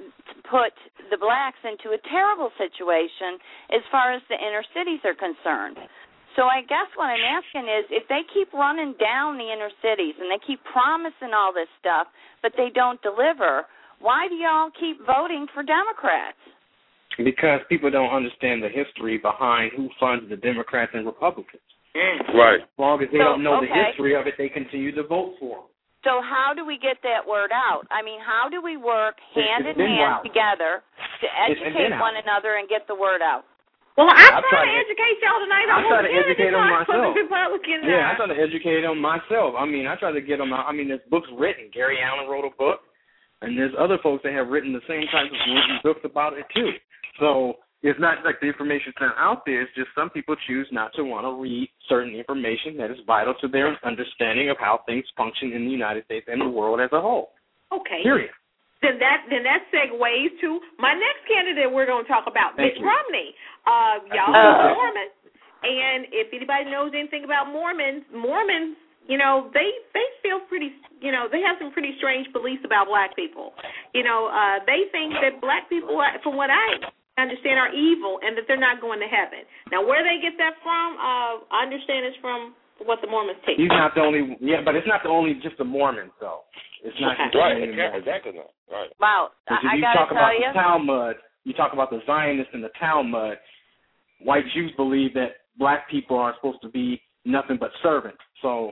the blacks into a terrible situation as far as the inner cities are concerned. So I guess what I'm asking is if they keep running down the inner cities and they keep promising all this stuff, but they don't deliver, why do y'all keep voting for Democrats? Because people don't understand the history behind who funds the Democrats and Republicans. Right. As long as they don't know the history of it, they continue to vote for them. So how do we get that word out? I mean, how do we work hand in hand together to educate one another and get the word out? Well, I'm trying to educate y'all tonight. I'm trying to educate them myself. Yeah, I'm trying to educate them myself. I mean, I try to get them out. I mean, there's books written. Gary Allen wrote a book, and there's other folks that have written the same types of books about it, too. So it's not like the information that's out there. It's just some people choose not to want to read certain information that is vital to their understanding of how things function in the United States and the world as a whole. Okay. Period. Then that segues to my next candidate we're going to talk about, Mitt Romney. Y'all are Mormons, and if anybody knows anything about Mormons, you know, they feel pretty, you know, they have some pretty strange beliefs about black people. You know, they think that black people, from what I understand, are evil and that they're not going to heaven. Now, where they get that from, I understand it's from what the Mormons teach. He's not the only, but it's not the only just the Mormons, though. It's not just exactly not. Right. Wow. I got to tell you. Talmud, you talk about the Zionists and the Talmud, white Jews believe that black people are supposed to be nothing but servants. So,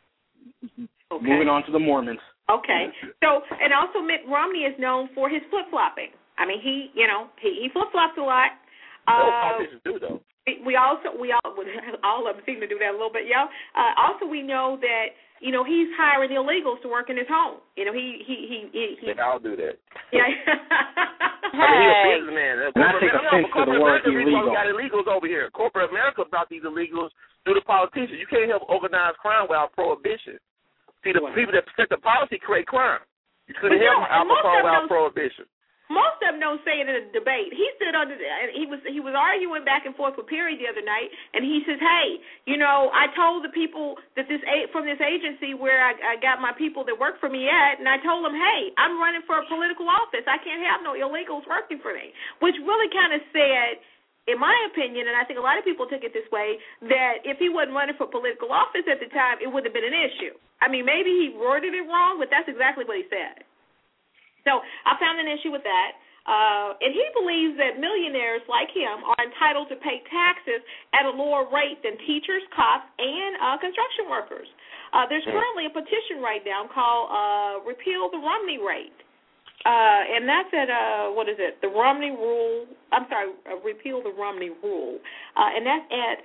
moving on to the Mormons. Okay. So, and also Mitt Romney is known for his flip-flopping. I mean, he flip-flops a lot. Politicians do, though. We all of them seem to do that a little bit, y'all. Also, we know that, you know, he's hiring illegals to work in his home. You know, he They all do that. Yeah. I mean, he's a businessman. And I take offense to the word illegal. We got illegals over here. Corporate America brought these illegals through the politicians. You can't have organized crime without prohibition. See, the people that protect the policy create crime. You couldn't have alcohol without prohibition. Most of them don't say it in a debate. He stood under, he was arguing back and forth with Perry the other night, and he says, "Hey, you know, I told the people that from this agency where I got my people that work for me at, and I told them, hey, I'm running for a political office. I can't have no illegals working for me," which really kind of said, in my opinion, and I think a lot of people took it this way, that if he wasn't running for political office at the time, it wouldn't have been an issue. I mean, maybe he worded it wrong, but that's exactly what he said. So I found an issue with that. And he believes that millionaires like him are entitled to pay taxes at a lower rate than teachers, cops, and construction workers. There's currently a petition right now called Repeal the Romney Rate. And that's at, the Romney Rule. I'm sorry, Repeal the Romney Rule. And that's at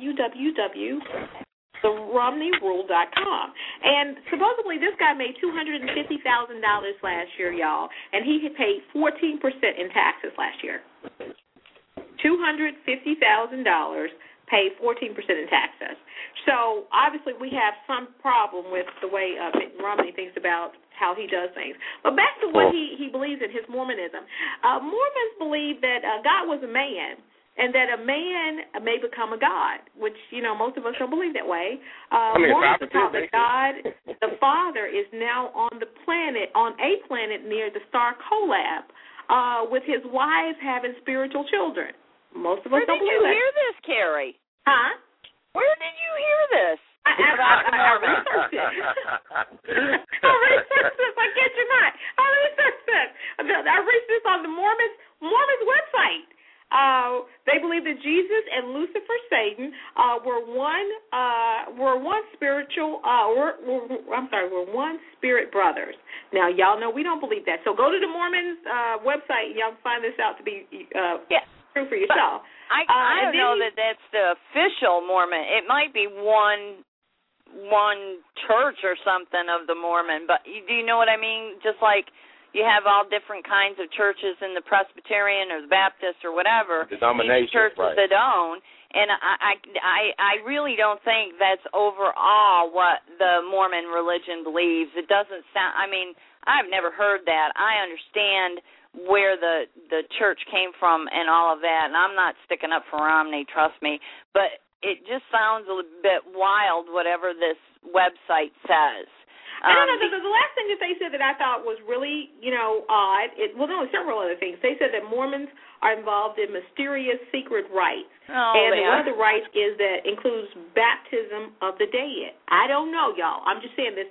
www.theromneyrule.com. And supposedly this guy made $250,000 last year, y'all, and he had paid 14% in taxes last year. $250,000 pay 14% in taxes. So obviously we have some problem with the way Mitt Romney thinks about how he does things. But back to what he believes in, his Mormonism. Mormons believe that God was a man, and that a man may become a god, which, most of us don't believe that way. Mormons taught that God, the Father, is now on a planet near the star Kolob, with his wives having spiritual children. Most of us don't believe that. Where did you hear this, Carrie? Huh? Where did you hear this? I researched it. I researched this. I kid you not. I researched this. I researched this on the Mormons website. They believe that Jesus and Lucifer, Satan, were one spirit brothers. Now, y'all know we don't believe that. So go to the Mormons website and y'all can find this out to be true for yourself. I don't know that that's the official Mormon. It might be one church or something of the Mormon, but do you know what I mean? Just like you have all different kinds of churches in the Presbyterian or the Baptist or whatever. Denominations, churches right. that own. And I really don't think that's overall what the Mormon religion believes. It doesn't sound, I've never heard that. I understand where the church came from and all of that, and I'm not sticking up for Romney, trust me, but it just sounds a little bit wild, whatever this website says. I don't know. The last thing that they said that I thought was really, odd. Several other things. They said that Mormons are involved in mysterious secret rites, and one of the rites includes baptism of the dead. I don't know, y'all. I'm just saying this.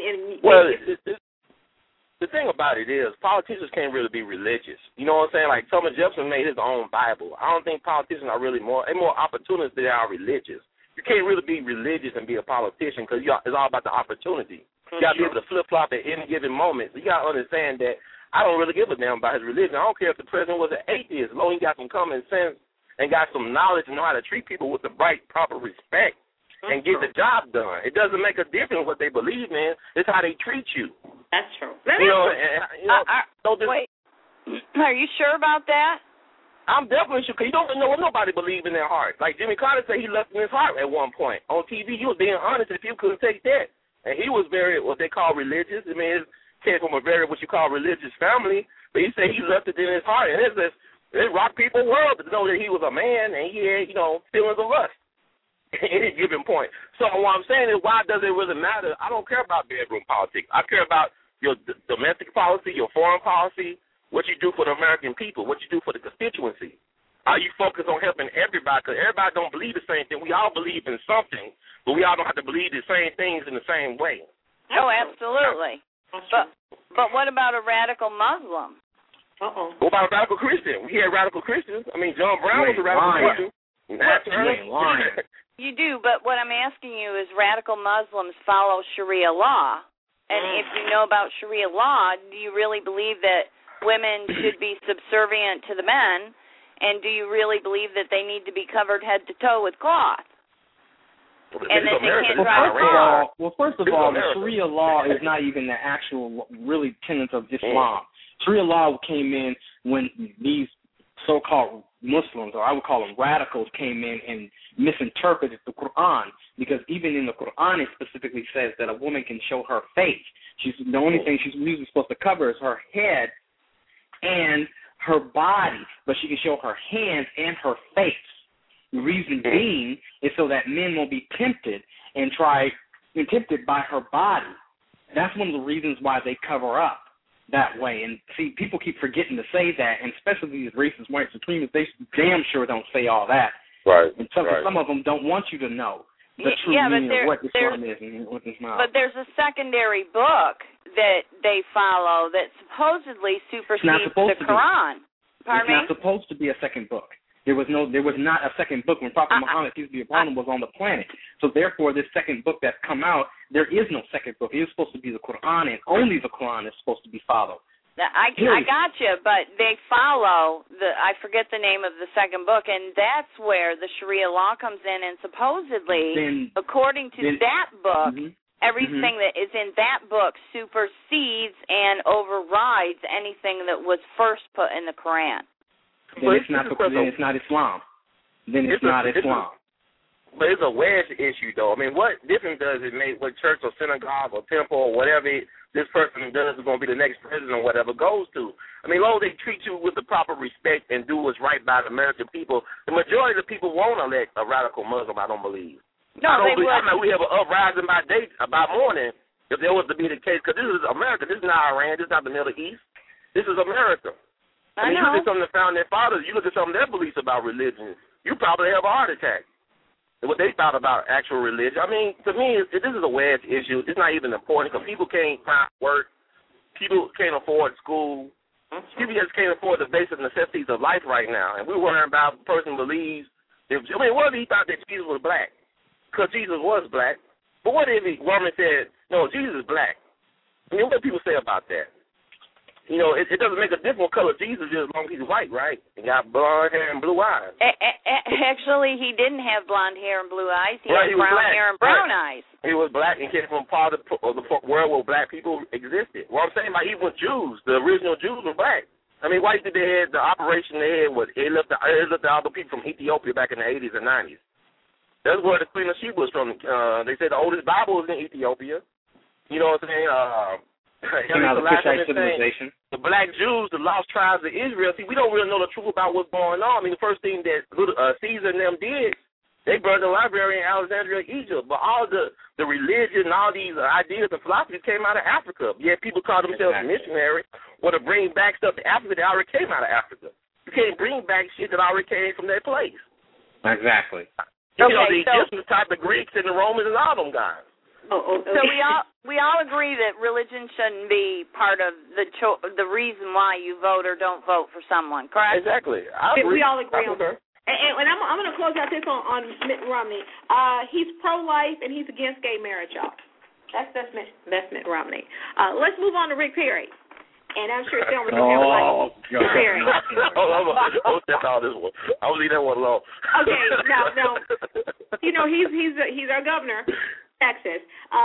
The thing about it is, politicians can't really be religious. You know what I'm saying? Like Thomas Jefferson made his own Bible. I don't think politicians are really more opportunists than they are religious. You can't really be religious and be a politician because it's all about the opportunity. You got to be able to flip-flop at any given moment. So you got to understand that I don't really give a damn about his religion. I don't care if the president was an atheist. As long as he got some common sense and got some knowledge and know how to treat people with the right, proper respect and get the job done. It doesn't make a difference what they believe in. It's how they treat you. That's true. Wait. Are you sure about that? I'm definitely sure, because you don't know what nobody believes in their heart. Like Jimmy Carter said, he left in his heart at one point. On TV, he was being honest, and people couldn't take that. And he was very, what they call religious. I mean, he came from a very, what you call religious family, but he said he left it in his heart. And it rocked people's world to know that he was a man and he had, feelings of lust at any given point. So what I'm saying is, why does it really matter? I don't care about bedroom politics. I care about your domestic policy, your foreign policy, what you do for the American people, what you do for the constituency. Are you focused on helping everybody? Because everybody don't believe the same thing. We all believe in something, but we all don't have to believe the same things in the same way. Oh, absolutely. But what about a radical Muslim? What about a radical Christian? We had radical Christians. I mean, John Brown was a radical Christian. You do, but what I'm asking you is radical Muslims follow Sharia law. And if you know about Sharia law, do you really believe that women should be subservient to the men? And do you really believe that they need to be covered head to toe with cloth? And that they can't drive a car? Well, first of all, the Sharia law is not even the actual really tenets of Islam. Sharia law came in when these so-called Muslims, or I would call them radicals, came in and misinterpreted the Quran, because even in the Quran it specifically says that a woman can show her face. The only thing she's usually supposed to cover is her head and her body, but she can show her hands and her face. The reason being is so that men won't be tempted by her body. That's one of the reasons why they cover up that way. And see, people keep forgetting to say that, and especially these racist white supremacists, they damn sure don't say all that. Right. And some of them don't want you to know the true meaning of what Islam is and what is not. But there's a secondary book that they follow that supposedly supersedes the Quran. It's not supposed to be a second book. There was not a second book when Prophet Muhammad, peace be upon him, was on the planet. So therefore, this second book that's come out, there is no second book. It is supposed to be the Quran, and only the Quran is supposed to be followed. I got you, but they follow I forget the name of the second book, and that's where the Sharia law comes in, and supposedly, according to that book, everything that is in that book supersedes and overrides anything that was first put in the Quran. Then it's not Islam. Then it's not Islam. But it's a wedge issue, though. I mean, what difference does it make what church or synagogue or temple or whatever this person does is going to be the next president or whatever goes to? I mean, as long as they treat you with the proper respect and do what's right by the American people, the majority of the people won't elect a radical Muslim, I don't believe. No, they would. I mean, we have an uprising by day, by morning, if there was to be the case, because this is America. This is not Iran. This is not the Middle East. This is America. I mean, you look at some of the founding fathers, you look at some of their beliefs about religion, you probably have a heart attack. What they thought about actual religion. I mean, to me, this is a wedge issue. It's not even important because people can't find work. People can't afford school. People just can't afford the basic necessities of life right now. And we're worrying about the person believes. What if he thought that Jesus was black? Because Jesus was black. But what if the woman said, no, Jesus is black? I mean, what do people say about that? You know, it doesn't make a difference what color Jesus is as long as he's white, right? He got blonde hair and blue eyes. Actually, he didn't have blonde hair and blue eyes. He had brown hair and brown eyes. He was black and came from part of the world where black people existed. What I'm saying about even Jews, the original Jews were black. I mean, why did they have the operation they had was it left all the people from Ethiopia back in the 80s and 90s. That's where the Queen of Sheba was from. They said the oldest Bible was in Ethiopia. You know what I'm saying? Civilization. The black Jews, the lost tribes of Israel, see, we don't really know the truth about what's going on. I mean, the first thing that Caesar and them did, they burned the library in Alexandria, Egypt. But all the religion and all these ideas and philosophies came out of Africa. Yet people call themselves missionaries or to bring back stuff to Africa that already came out of Africa. You can't bring back shit that already came from that place. Exactly. You know, the Egyptians taught the Greeks and the Romans and all them guys. So we all agree that religion shouldn't be part of the reason why you vote or don't vote for someone, correct? Exactly. I agree. We all agree on that. And I'm going to close out this on Mitt Romney. He's pro-life and he's against gay marriage, y'all. That's Mitt Romney. Let's move on to Rick Perry. And I'm sure Selma can have like Rick Perry. I'll step out this one. I'll leave that one alone. Okay, now, you know, he's our governor. Texas.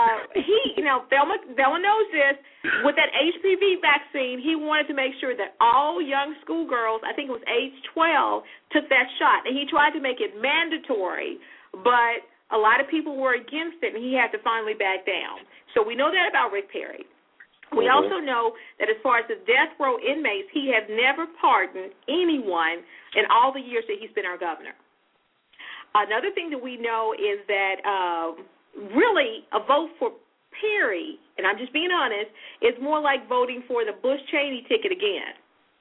Thelma knows this. With that HPV vaccine, he wanted to make sure that all young schoolgirls, I think it was age 12, took that shot. And he tried to make it mandatory, but a lot of people were against it, and he had to finally back down. So we know that about Rick Perry. We also know that as far as the death row inmates, he has never pardoned anyone in all the years that he's been our governor. Another thing that we know is that really a vote for Perry, and I'm just being honest, is more like voting for the Bush-Cheney ticket again.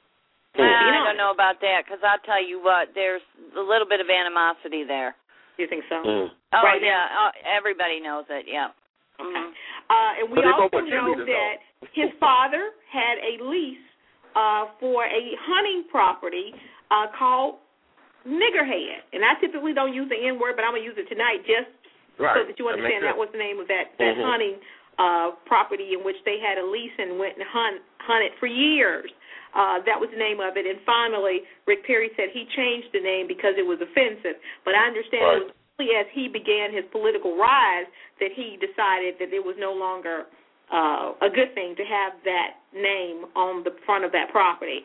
I don't know about that because I'll tell you what, there's a little bit of animosity there. You think so? Oh, right, yeah. Everybody knows it, yeah. Okay. And we also know that his father had a lease for a hunting property called Niggerhead. And I typically don't use the N word, but I'm going to use it tonight just so that you understand that was the name of that hunting property in which they had a lease and went and hunted for years. That was the name of it. And finally, Rick Perry said he changed the name because it was offensive. But I understand it was only as he began his political rise that he decided that it was no longer a good thing to have that name on the front of that property.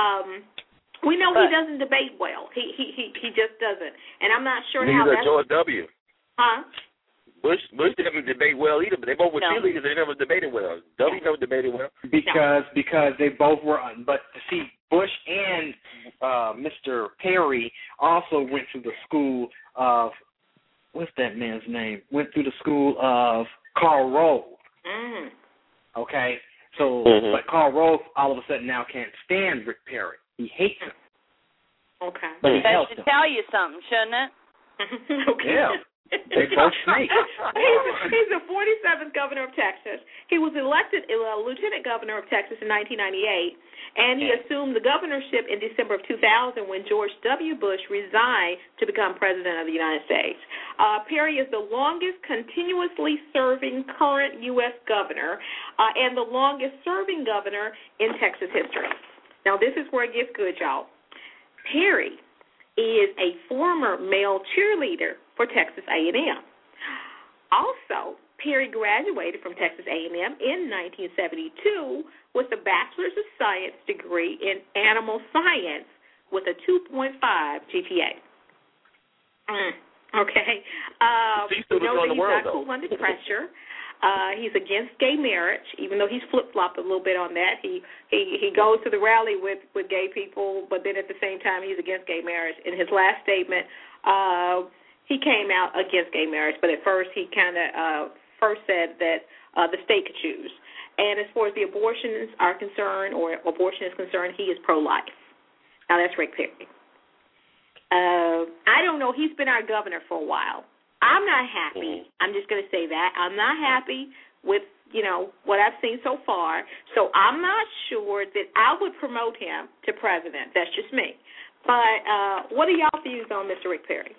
We know he doesn't debate well. He just doesn't. And I'm not sure how that's... George W. Huh? Bush didn't debate well either, but they both were cheerleaders. They never debated well. W never debated well. Because they both were, but see, Bush and Mr. Perry also went to the school of, what's that man's name? Went through the school of Karl Rove. Okay? So, but Karl Rove all of a sudden now can't stand Rick Perry. He hates him. Okay. But he that should tell you something, shouldn't it? Okay. Yeah. They both snakes. He's the 47th governor of Texas. He was elected lieutenant governor of Texas in 1998, and he assumed the governorship in December of 2000 when George W. Bush resigned to become president of the United States. Perry is the longest continuously serving current U.S. governor and the longest serving governor in Texas history. Now, this is where it gets good, y'all. Perry is a former male cheerleader for Texas A&M. Also, Perry graduated from Texas A&M in 1972 with a Bachelor's of Science degree in Animal Science with a 2.5 GPA. Okay. He's still know that the he's world, not cool under pressure. He's against gay marriage, even though he's flip-flopped a little bit on that. He goes to the rally with gay people, but then at the same time he's against gay marriage. In his last statement, he came out against gay marriage, but at first he kind of first said that the state could choose. And as far as the abortions are concerned, or abortion is concerned, he is pro-life. Now that's Rick Perry. I don't know. He's been our governor for a while. I'm not happy. I'm just going to say that. I'm not happy with, what I've seen so far. So I'm not sure that I would promote him to president. That's just me. But what are y'all views on Mr. Rick Perry?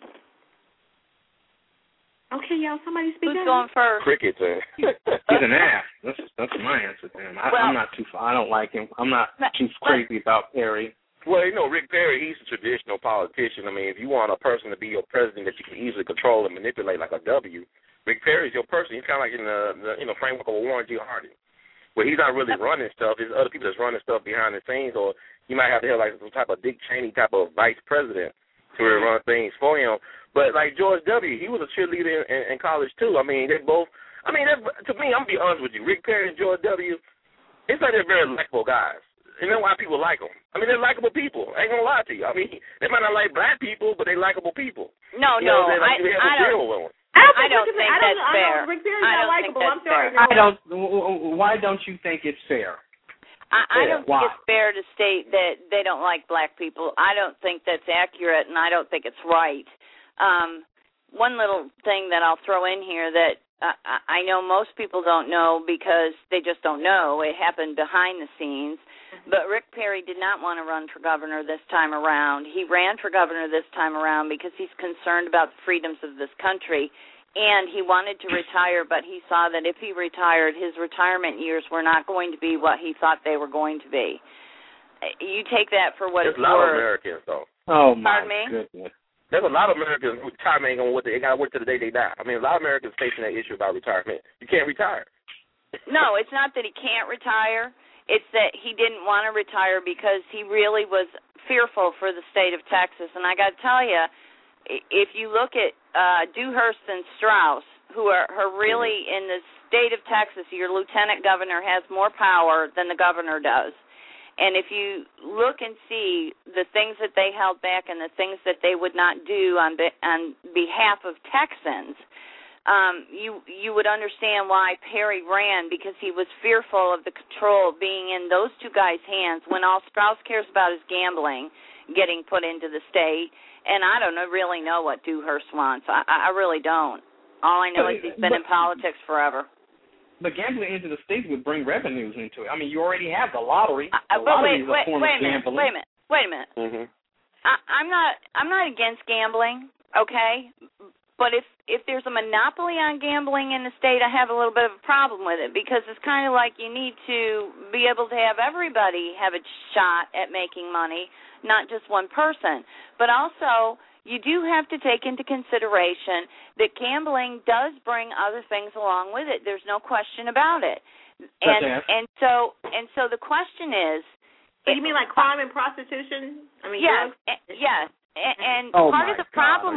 Okay, y'all, somebody speak up. Who's going first? Crickets. He's an ass. That's my answer to him. I'm not too far. I don't like him. I'm not too crazy about Perry. Well, Rick Perry, he's a traditional politician. I mean, if you want a person to be your president that you can easily control and manipulate like a W, Rick Perry's your person. He's kind of like in the framework of a Warren G. Harding, where he's not really running stuff. There's other people that's running stuff behind the scenes, or you might have to have like some type of Dick Cheney type of vice president to really run things for him. But like George W., he was a cheerleader in college too. I mean, they both. I mean, to me, I'm gonna be honest with you, Rick Perry and George W., it's like they're very likable guys. You know why people like them? I mean, they're likable people. I ain't gonna lie to you. I mean, they might not like black people, but they likable people. No, I don't think that's fair. Rick Perry's not likable. I'm sorry. Why don't you think it's fair? I don't think it's fair to state that they don't like black people. I don't think that's accurate, and I don't think it's right. One little thing that I'll throw in here that I know most people don't know because they just don't know. It happened behind the scenes. But Rick Perry did not want to run for governor this time around. He ran for governor this time around because he's concerned about the freedoms of this country, and he wanted to retire, but he saw that if he retired, his retirement years were not going to be what he thought they were going to be. You take that for what it's worth. There's a lot of Americans, though. Oh, my goodness. There's a lot of Americans who retirement ain't going to work. They got to work till the day they die. I mean, a lot of Americans facing that issue about retirement. You can't retire. No, it's not that he can't retire. It's that he didn't want to retire because he really was fearful for the state of Texas. And I got to tell you, if you look at Dewhurst and Strauss, who are really in the state of Texas, your lieutenant governor has more power than the governor does. And if you look and see the things that they held back and the things that they would not do on behalf of Texans, you would understand why Perry ran, because he was fearful of the control being in those two guys' hands when all Strauss cares about is gambling getting put into the state. And I don't really know what Dewhurst wants. I really don't. All I know is he's been in politics forever. But gambling into the state would bring revenues into it. I mean, you already have the lottery. But wait a minute. Mm-hmm. I'm not against gambling, okay? But if there's a monopoly on gambling in the state, I have a little bit of a problem with it, because it's kind of like you need to be able to have everybody have a shot at making money, not just one person. But also, you do have to take into consideration that gambling does bring other things along with it. There's no question about it. And so the question is, you mean like crime and prostitution? I mean, yes, yes. And part of the problem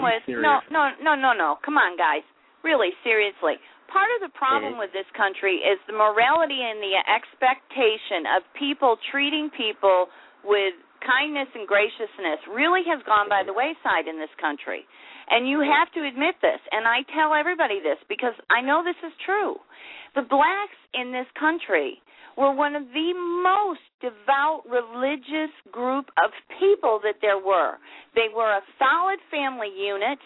no. Come on, guys. Really, seriously. Part of the problem with this country is the morality and the expectation of people treating people with kindness and graciousness really has gone by the wayside in this country. And you have to admit this, and I tell everybody this because I know this is true. The blacks in this country were one of the most devout religious group of people that there were. They were a solid family unit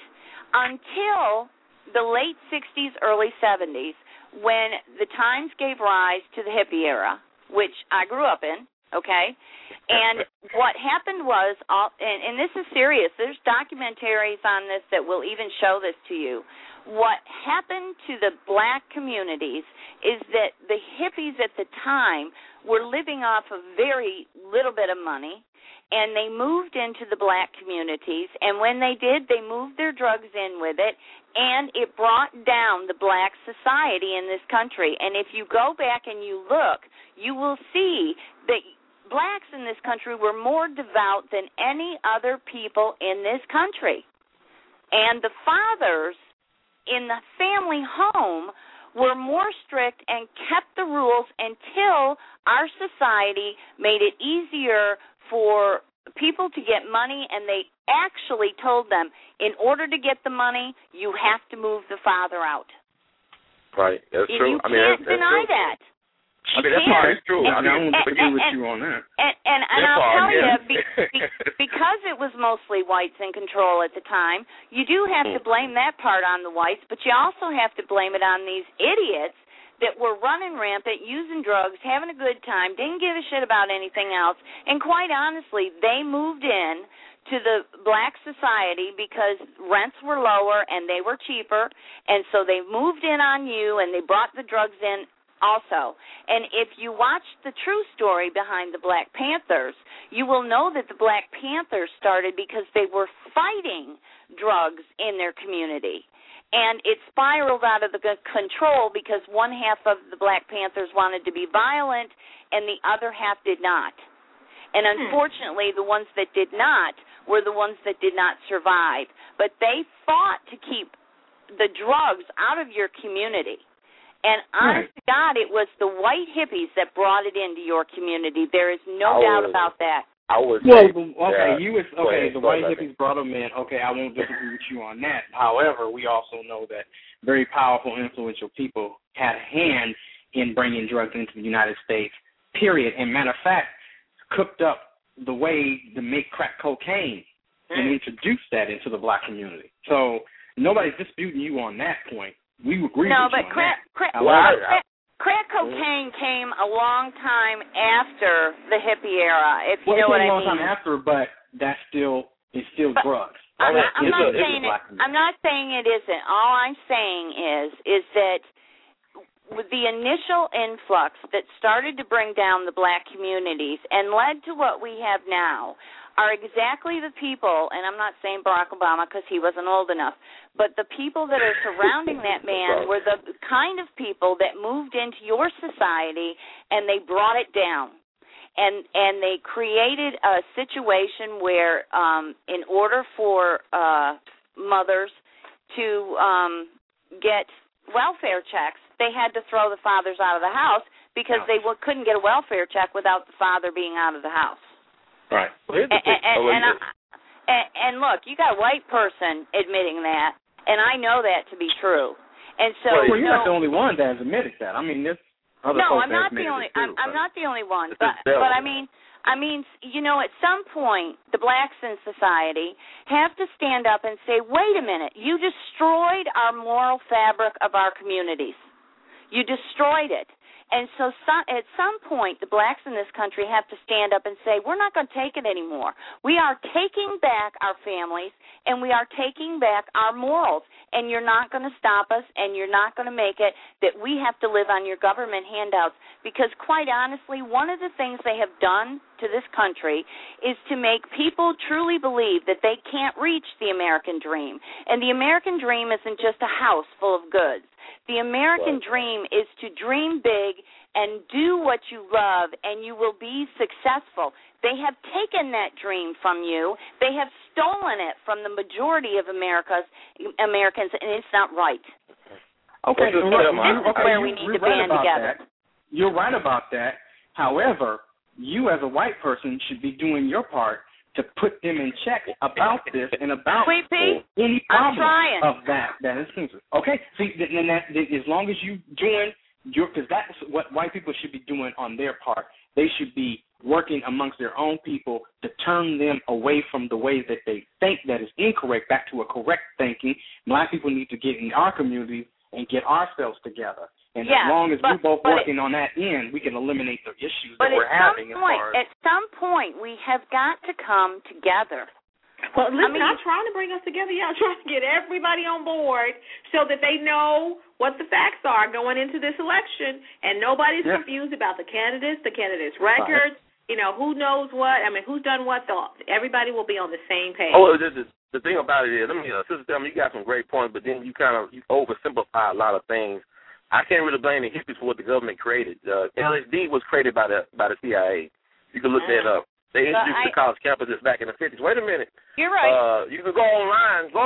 until the late 60s, early 70s, when the times gave rise to the hippie era, which I grew up in, okay? And what happened was, and this is serious, there's documentaries on this that will even show this to you. What happened to the black communities is that the hippies at the time were living off of very little bit of money, and they moved into the black communities, and when they did, they moved their drugs in with it, and it brought down the black society in this country. And if you go back and you look, you will see that blacks in this country were more devout than any other people in this country. And the fathers in the family home were more strict and kept the rules until our society made it easier for people to get money, and they actually told them, in order to get the money, you have to move the father out. Right, that's true. You can't deny that. I mean, that part is true. I won't agree with you on that. And I'll tell you, because it was mostly whites in control at the time, you do have to blame that part on the whites, but you also have to blame it on these idiots that were running rampant, using drugs, having a good time, didn't give a shit about anything else, and quite honestly, they moved in to the black society because rents were lower and they were cheaper, and so they moved in on you and they brought the drugs in also. And if you watch the true story behind the Black Panthers, you will know that the Black Panthers started because they were fighting drugs in their community. And it spiraled out of the control because one half of the Black Panthers wanted to be violent and the other half did not. And unfortunately, the ones that did not were the ones that did not survive. But they fought to keep the drugs out of your community. And honest to God, it was the white hippies that brought it into your community. There is no doubt about that. The white hippies brought them in. Okay, I won't disagree with you on that. However, we also know that very powerful, influential people had a hand in bringing drugs into the United States, period. And matter of fact, cooked up the way to make crack cocaine and introduced that into the black community. So nobody's disputing you on that point. We agree with you on that. Crack cocaine came a long time after the hippie era, if you know what I mean. It came a long time after, but it's still drugs. I'm not saying it isn't. All I'm saying is that with the initial influx that started to bring down the black communities and led to what we have now are exactly the people, and I'm not saying Barack Obama because he wasn't old enough, but the people that are surrounding that man were the kind of people that moved into your society and they brought it down. And they created a situation where in order for mothers to get welfare checks, they had to throw the fathers out of the house because they couldn't get a welfare check without the father being out of the house. Right. And look, you got a white person admitting that, and I know that to be true. And so, you're not the only one that has admitted that. I mean, there's other folks that have admitted it too. I'm not the only one. But I mean, at some point, the blacks in society have to stand up and say, wait a minute, you destroyed our moral fabric of our communities. You destroyed it. And so at some point, the blacks in this country have to stand up and say, we're not going to take it anymore. We are taking back our families, and we are taking back our morals, and you're not going to stop us, and you're not going to make it that we have to live on your government handouts, because quite honestly, one of the things they have done to this country is to make people truly believe that they can't reach the American dream. And the American dream isn't just a house full of goods. The American dream is to dream big and do what you love, and you will be successful. They have taken that dream from you. They have stolen it from the majority of Americans, and it's not right. Okay, this is where we need to band together. You're right about that. However, you as a white person should be doing your part to put them in check about this and about any problem of that is. Okay, see, and that as long as you doing because that's what white people should be doing on their part. They should be working amongst their own people to turn them away from the way that they think that is incorrect back to a correct thinking. Black people need to get in our community and get ourselves together. And as long as we're both working on that end, we can eliminate the issues that we're having. At some point, we have got to come together. Well, listen, I'm trying to bring us together. Yeah, I'm trying to get everybody on board so that they know what the facts are going into this election, and nobody's confused about the candidates records, who knows what. I mean, who's done what. Everybody will be on the same page. Oh, the thing about it is, Sister Thelma, you got some great points, but then you oversimplify a lot of things. I can't really blame the hippies for what the government created. LSD was created by the CIA. You can look that up. They introduced the college campuses back in the 50s. Wait a minute. You're right. You can go online.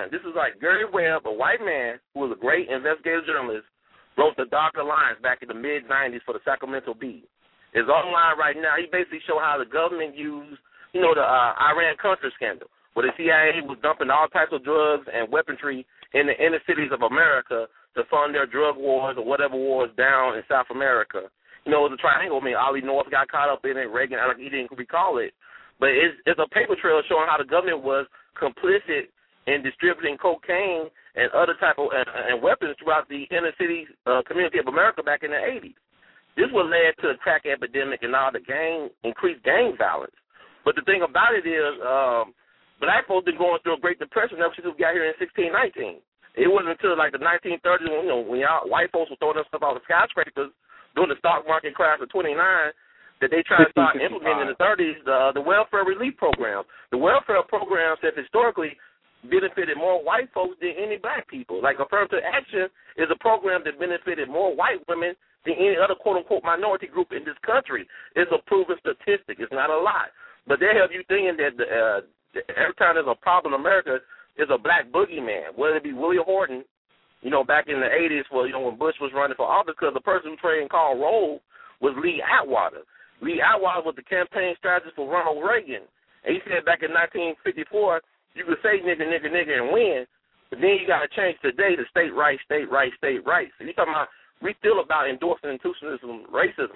line. This is like Gary Webb, a white man who was a great investigative journalist, wrote The Darker Lines back in the mid-'90s for the Sacramento Bee. It's online right now. He basically showed how the government used, the Iran-Contra scandal, where the CIA was dumping all types of drugs and weaponry in the inner cities of America to fund their drug wars or whatever wars down in South America. It was a triangle. I mean, Ollie North got caught up in it. Reagan, he didn't recall it. But it's a paper trail showing how the government was complicit in distributing cocaine and other type of and weapons throughout the inner city community of America back in the 80s. This was led to the crack epidemic and all the increased gang violence. But the thing about it is, black folks been going through a Great Depression ever since we got here in 1619. It wasn't until like the 1930s when white folks were throwing stuff out of skyscrapers during the stock market crash of 29 that they tried to start implementing in the 30s the welfare relief program. The welfare programs have historically benefited more white folks than any black people. Like Affirmative Action is a program that benefited more white women than any other quote-unquote minority group in this country. It's a proven statistic. It's not a lie. But they have you thinking that every time there's a problem in America, there's a black boogeyman, whether it be Willie Horton, back in the 80s, when Bush was running for office, because the person who played Karl Rove was Lee Atwater. Lee Atwater was the campaign strategist for Ronald Reagan. And he said back in 1954, you could say nigger, nigger, nigger and win, but then you got to change today to state rights, state rights, state rights. So you're talking about, we still about endorsing institutional racism.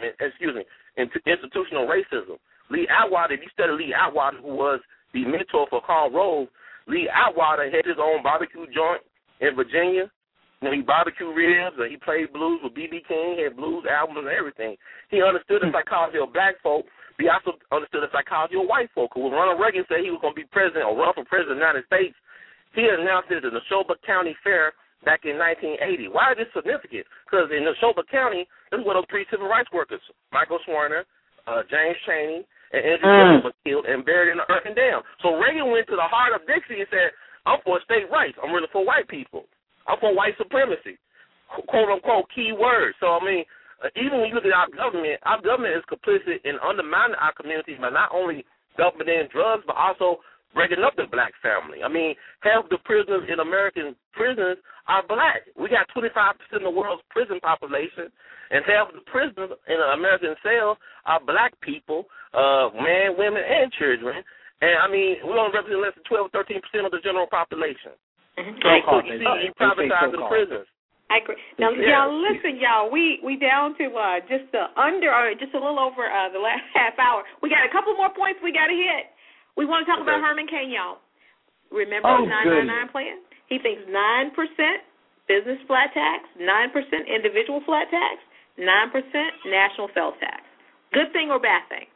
Lee Atwater, if you study Lee Atwater, who was the mentor for Karl Rove, Lee Atwater had his own barbecue joint in Virginia. He barbecued ribs, he played blues with B.B. King, he had blues albums and everything. He understood the psychology of black folk, but he also understood the psychology of white folk. When Ronald Reagan said he was going to be president or run for president of the United States, he announced it at the Neshoba County Fair back in 1980. Why is this significant? Because in Neshoba County, this is where those three civil rights workers, Michael Swerner, James Chaney, and Andrew Jones were killed and buried in the earth and dam. So Reagan went to the heart of Dixie and said, I'm for state rights. I'm really for white people. I'm for white supremacy, quote-unquote key words. So, even when you look at our government is complicit in undermining our community by not only dumping in drugs, but also breaking up the black family. Half the prisoners in American prisons are black. We got 25% of the world's prison population, and half the prisoners in American cells are black people, men, women, and children. And, we only represent less than 12 or 13% of the general population. So you privatize the prisons. I agree. Now, y'all, listen, y'all. We down to just a little over the last half hour. We got a couple more points we got to hit. We want to talk about Herman Cain, y'all. Remember his 999 plan? He thinks 9% business flat tax, 9% individual flat tax, 9% national sales tax. Good thing or bad thing?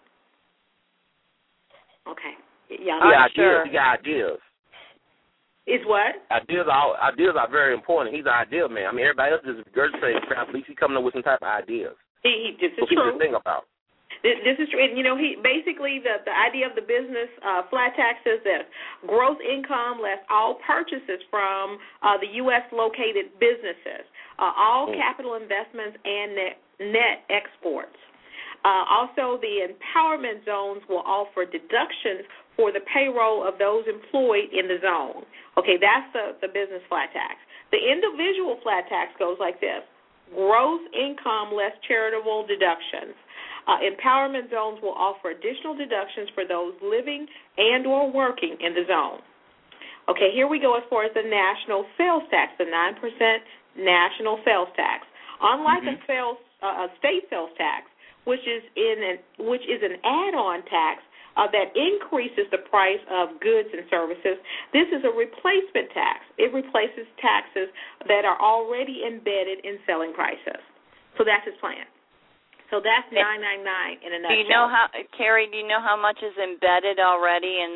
Okay. Y'all He got ideas. Is what? Ideas are very important. He's an idea man. Everybody else is regurgitating crap. At least he's coming up with some type of ideas. This is true. Think about. This is true. And, he basically the idea of the business flat tax is this: gross income less all purchases from the U.S. located businesses, all capital investments and net exports. Also, the empowerment zones will offer deductions for the payroll of those employed in the zone. Okay, that's the business flat tax. The individual flat tax goes like this: gross income less charitable deductions. Empowerment zones will offer additional deductions for those living and or working in the zone. Okay, here we go as far as the national sales tax, the 9% national sales tax. Unlike a state sales tax, which is an add-on tax that increases the price of goods and services, this is a replacement tax. It replaces taxes that are already embedded in selling prices. So that's his plan. So that's 999 in a nutshell. Do you know Carrie? Do you know how much is embedded already in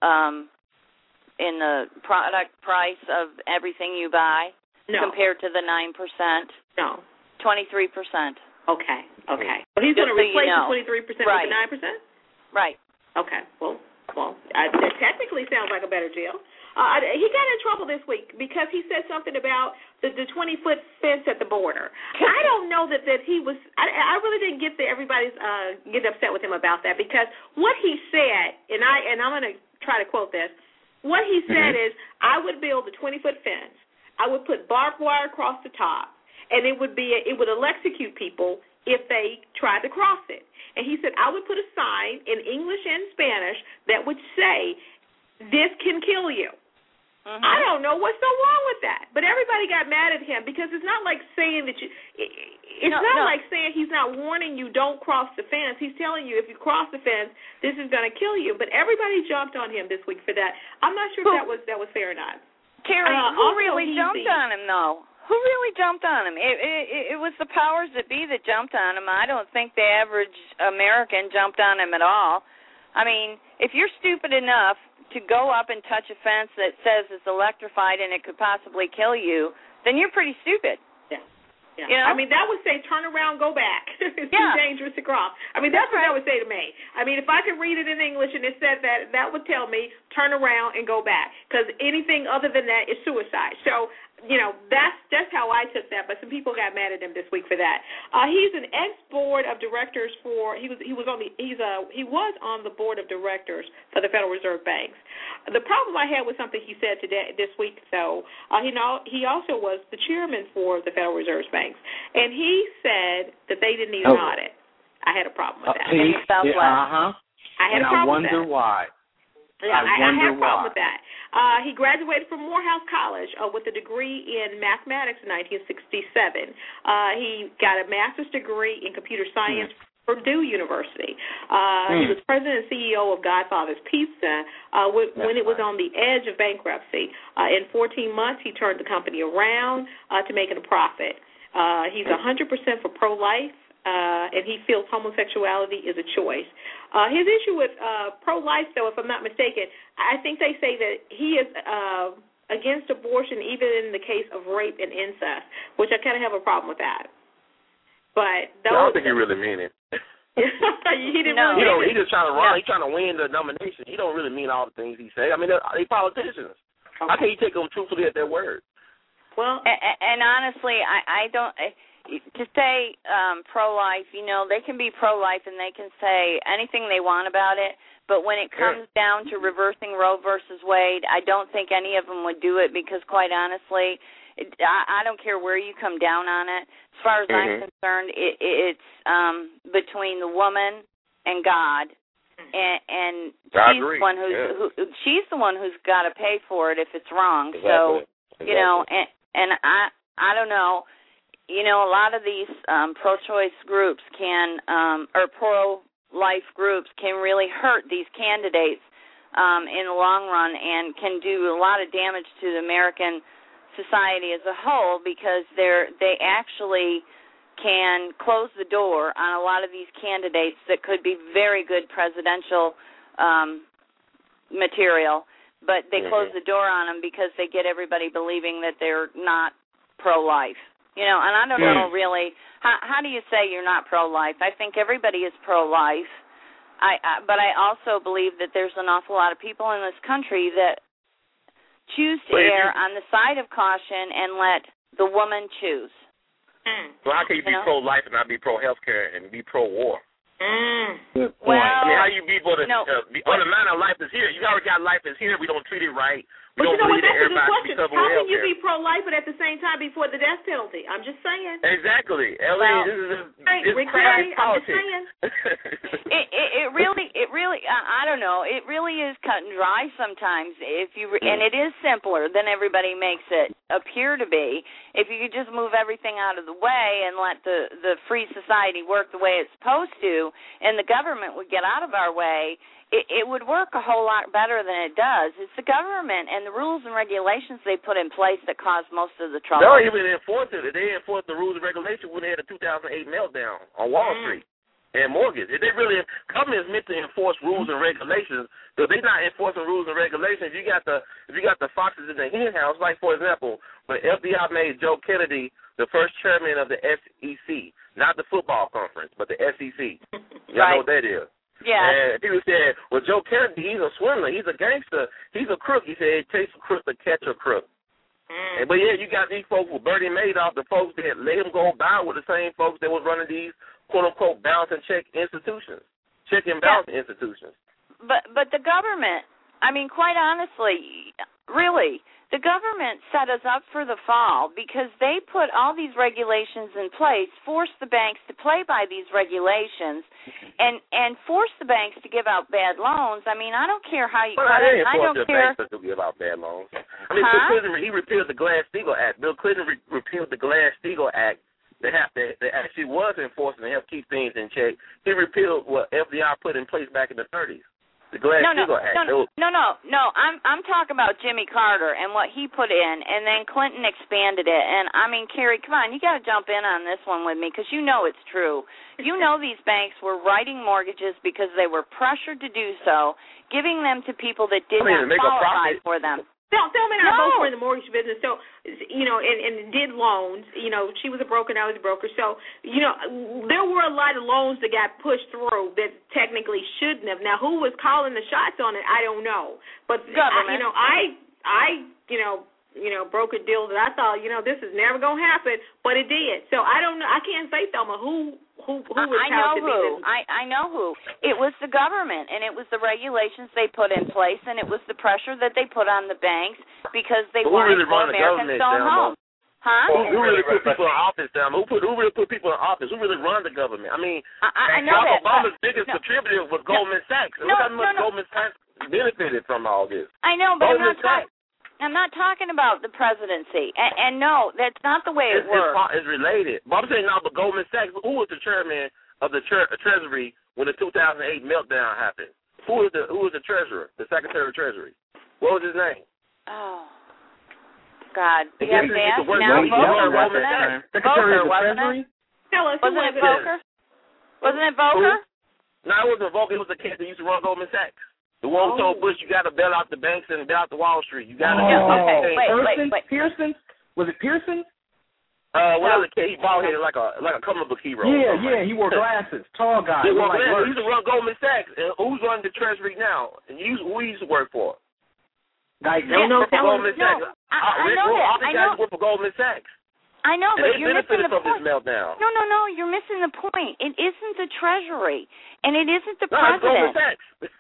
the product price of everything you buy? No. Compared to the 9%? No. 23%. Okay. So he's going to replace the 23% with the 9%? Right. Okay. Well, that technically sounds like a better deal. He got in trouble this week because he said something about the 20-foot fence at the border. I don't know that he was. I really didn't get everybody's get upset with him about that, because what he said, and I'm going to try to quote this. What he said is, I I would build a 20-foot fence. I would put barbed wire across the top, and it would electrocute people if they tried to cross it. And he said, I would put a sign in English and Spanish that would say, this can kill you. Mm-hmm. I don't know what's so wrong with that. But everybody got mad at him because it's not like saying that you – like saying he's not warning you don't cross the fence. He's telling you if you cross the fence, this is going to kill you. But everybody jumped on him this week for that. I'm not sure if that was fair or not. Terry, who really jumped on him, though? Who really jumped on him? It was the powers that be that jumped on him. I don't think the average American jumped on him at all. I mean, if you're stupid enough to go up and touch a fence that says it's electrified and it could possibly kill you, then you're pretty stupid. Yeah. You know? I mean, that would say, turn around, go back. It's too dangerous to cross. I mean, that's what that would say to me. I mean, if I could read it in English and it said that, that would tell me, turn around and go back, because anything other than that is suicide. So, you know, that's how I took that, but some people got mad at him this week for that. He's an ex-board of directors for, he was on the board of directors for the Federal Reserve Banks. The problem I had with something he said this week, though, he also was the chairman for the Federal Reserve Banks, and he said that they didn't need an audit. I had a problem with that. I had a problem with that. I wonder why. Yeah, I had a problem with that. He graduated from Morehouse College with a degree in mathematics in 1967. He got a master's degree in computer science from Purdue University. He was president and CEO of Godfather's Pizza when it was on the edge of bankruptcy. In 14 months, he turned the company around to making a profit. He's 100% for pro-life. And he feels homosexuality is a choice. His issue with pro-life, though, if I'm not mistaken, I think they say that he is against abortion even in the case of rape and incest, which I kind of have a problem with that. But I don't think he really mean it. He didn't really mean it. He's just trying to run. He's trying to win the nomination. He don't really mean all the things he say. I mean, they politicians. Okay. How can you take them truthfully at their word? Well, and honestly, I don't. To say pro-life, you know, they can be pro-life and they can say anything they want about it, but when it comes down to reversing Roe versus Wade, I don't think any of them would do it because, quite honestly, I don't care where you come down on it. As far as I'm concerned, it's between the woman and God, and she's the one she's the one who's got to pay for it if it's wrong. Exactly. So, you know, and I don't know. You know, a lot of these pro-choice groups or pro-life groups can really hurt these candidates in the long run and can do a lot of damage to the American society as a whole because they actually can close the door on a lot of these candidates that could be very good presidential material, but they close the door on them because they get everybody believing that they're not pro-life. You know, and I don't know really, how do you say you're not pro-life? I think everybody is pro-life, but I also believe that there's an awful lot of people in this country that choose to err on the side of caution and let the woman choose. So how can you be pro-life and not be pro-healthcare and be pro-war? Well, I mean, how you be able to undermine our life is here. You already got life is here. We don't treat it right. But you know what, that's a good question. How can you be pro-life but at the same time be for the death penalty? I'm just saying. Exactly. It's crazy politics. It really, I don't know. It really is cut and dry sometimes. And it is simpler than everybody makes it appear to be. If you could just move everything out of the way and let the free society work the way it's supposed to, and the government would get out of our way, it would work a whole lot better than it does. It's the government and the rules and regulations they put in place that cause most of the trouble. They don't even enforce it. They enforced the rules and regulations when they had a 2008 meltdown on Wall Street and mortgage. If they really, government is meant to enforce rules and regulations, but they're not enforcing rules and regulations. If you got the foxes in the hen house, like, for example, when FBI made Joe Kennedy the first chairman of the SEC, not the football conference, but the SEC. Y'all know what that is. Yeah. And people said, well, Joe Kennedy, he's a swindler. He's a gangster. He's a crook. He said it takes a crook to catch a crook. But, yeah, you got these folks with Bernie Madoff, the folks that let him go by with the same folks that was running these, quote-unquote, balance and check institutions, check and balance institutions. But the government, I mean, quite honestly, really, the government set us up for the fall because they put all these regulations in place, forced the banks to play by these regulations, and forced the banks to give out bad loans. I mean, I don't care how you cut it. I don't care. Banks to give out bad loans. I mean, Bill Clinton, he repealed the Glass-Steagall Act. Bill Clinton repealed the Glass-Steagall Act. They actually was enforcing to help keep things in check. He repealed what FDR put in place back in the 30s. The Glass-Steagall Act. No. I'm talking about Jimmy Carter and what he put in, and then Clinton expanded it. And I mean, Carrie, come on, you got to jump in on this one with me because you know it's true. You know these banks were writing mortgages because they were pressured to do so, giving them to people that did not qualify for them. Thelma and I both were in the mortgage business, so, and did loans. She was a broker and I was a broker. So, there were a lot of loans that got pushed through that technically shouldn't have. Now, who was calling the shots on it, I don't know. But, I broker deals that I thought, this is never going to happen, but it did. So, I don't know. I can't say, Thelma, who was I know who. I know who. It was the government, and it was the regulations they put in place, and it was the pressure that they put on the banks because they wanted more Americans going home. Huh? Who really put people in office, Thelma? Who really put people in office? Who really run the government? I mean, I know that. Obama's biggest contributor was Goldman Sachs. Look how much Goldman Sachs benefited from all this. I know, but I'm not talking about the presidency. And no, that's not the way it works. It's related. But I'm saying now, but Goldman Sachs, who was the chairman of the Treasury when the 2008 meltdown happened? Who was the treasurer, the Secretary of Treasury? What was his name? Oh, God. You have to ask now. Volcker, Secretary of the Treasury? Tell us. Wasn't it Volcker? Wasn't it Volcker? No, it wasn't Volcker. It was the kid that used to run Goldman Sachs. The one who told Bush you got to bail out the banks and bail out the Wall Street. You got to. Wait. Pearson? Was it Pearson? Whatever the kid, he bald-headed like a comic book hero. Yeah, he wore glasses. Tall guy. He used to run Goldman Sachs. And who's running the Treasury now? And who he used to work for? Like, Goldman Sachs. I know that. All these guys work for Goldman Sachs. I know, but you're missing the point. Meltdown. No, you're missing the point. It isn't the Treasury, and it isn't the president. It's Goldman Sachs.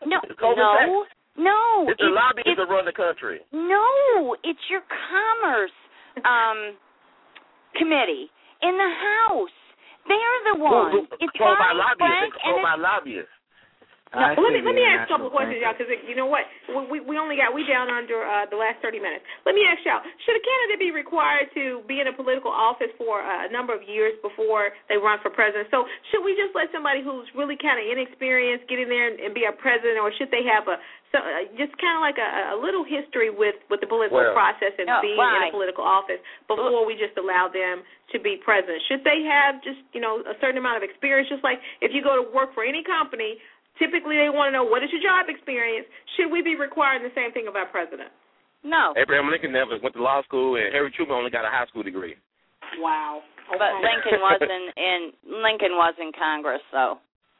No. It's the lobbyists that run the country. No, it's your Commerce Committee in the House. They're the ones. It's controlled by lobbyists. No, let me ask a couple of questions, y'all, because you know what, we down under the last 30 minutes. Let me ask y'all: should a candidate be required to be in a political office for a number of years before they run for president? So should we just let somebody who's really kind of inexperienced get in there and be a president, or should they have just kind of like a little history with the political process and being in a political office before we just allow them to be president? Should they have just a certain amount of experience? Just like if you go to work for any company, typically they want to know, what is your job experience? Should we be requiring the same thing of our president? No. Abraham Lincoln never went to law school, and Harry Truman only got a high school degree. Wow. Okay. But Lincoln was in Congress, so.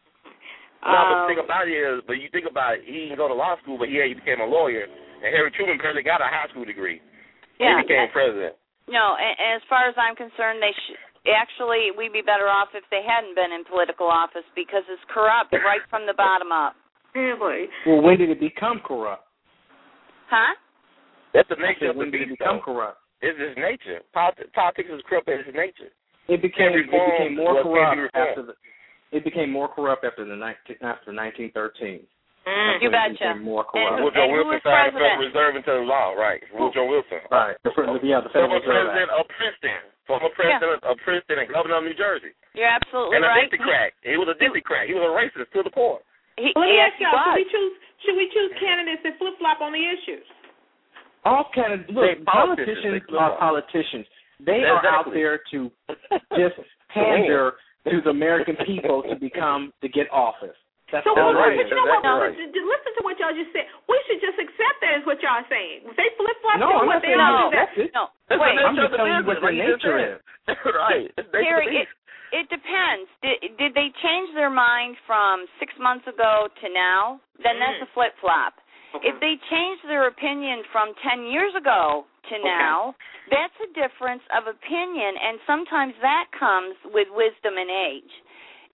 But the thing about it is, you think about it, he didn't go to law school, but he became a lawyer, and Harry Truman barely got a high school degree. Yeah. He became president. No, and as far as I'm concerned, actually, we'd be better off if they hadn't been in political office because it's corrupt right from the bottom up. Really? Well, when did it become corrupt? Huh? That's the nature of the beast. When did it become corrupt? It's its nature. Politics is corrupt as its nature. It became more corrupt after It became more corrupt after 1913. You betcha. More corrupt. Woodrow Wilson signed the Federal Reserve into law, right? Woodrow Wilson. Right. The Federal Reserve. Former president of Princeton. Former president of Princeton and governor of New Jersey. You're absolutely right. And a Democrat. He was a Democrat. He was a racist to the core. Let me ask y'all, should we choose candidates that flip-flop on the issues? All candidates. Look, politicians are politicians. They are out there to just pander to the American people to get office. That's right. But you know what? Right. Listen to what y'all just said. We should just accept that as what y'all are saying. They flip-flop. No, I'm not saying that's it. No. Wait, I'm just telling you what their nature is. Right. Terry, it depends. Did they change their mind from 6 months ago to now? Then that's a flip-flop. Okay. If they change their opinion from 10 years ago to now, that's a difference of opinion, and sometimes that comes with wisdom and age.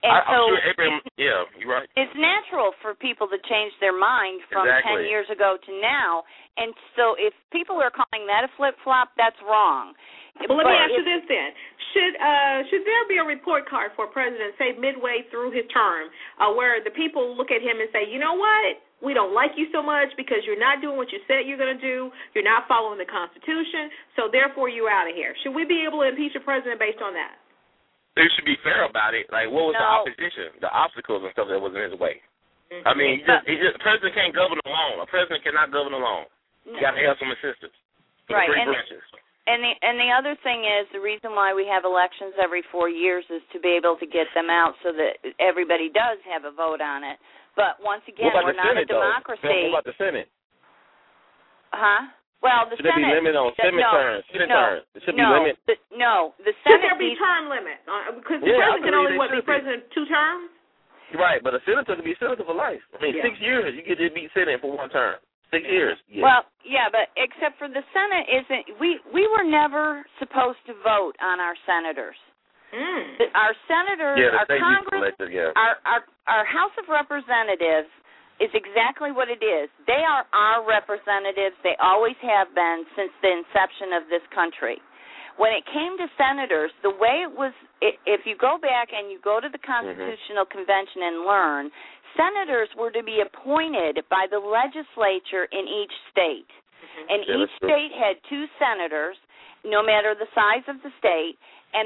so I'm sure Abraham, you're right. It's natural for people to change their mind from 10 years ago to now. And so if people are calling that a flip-flop, that's wrong. Well, let me ask you this then. Should there be a report card for a president, say, midway through his term, where the people look at him and say, you know what, we don't like you so much because you're not doing what you said you're going to do, you're not following the Constitution, so therefore you're out of here. Should we be able to impeach a president based on that? They should be fair about it. Like, what was the opposition, the obstacles and stuff that was in his way? Mm-hmm. I mean, a president can't govern alone. A president cannot govern alone. You got to have some assistance. Right. And the other thing is the reason why we have elections every 4 years is to be able to get them out so that everybody does have a vote on it. But once again, we're not a democracy. What about the Senate? Huh? Well, the Senate. Should there be limit on terms? It should be limit. The Senate. Should there be term limit? Because the president can only be president 2 terms. Right, but a senator can be a senator for life. I mean, 6 years you get to be Senate for 1 term. 6 years. Yeah. Well, yeah, but except for the Senate, we were never supposed to vote on our senators. Our senators, our Congress, our House of Representatives is exactly what it is. They are our representatives. They always have been since the inception of this country. When it came to senators, the way it was, if you go back and you go to the Constitutional Convention and learn, senators were to be appointed by the legislature in each state. And each state had 2 senators, no matter the size of the state,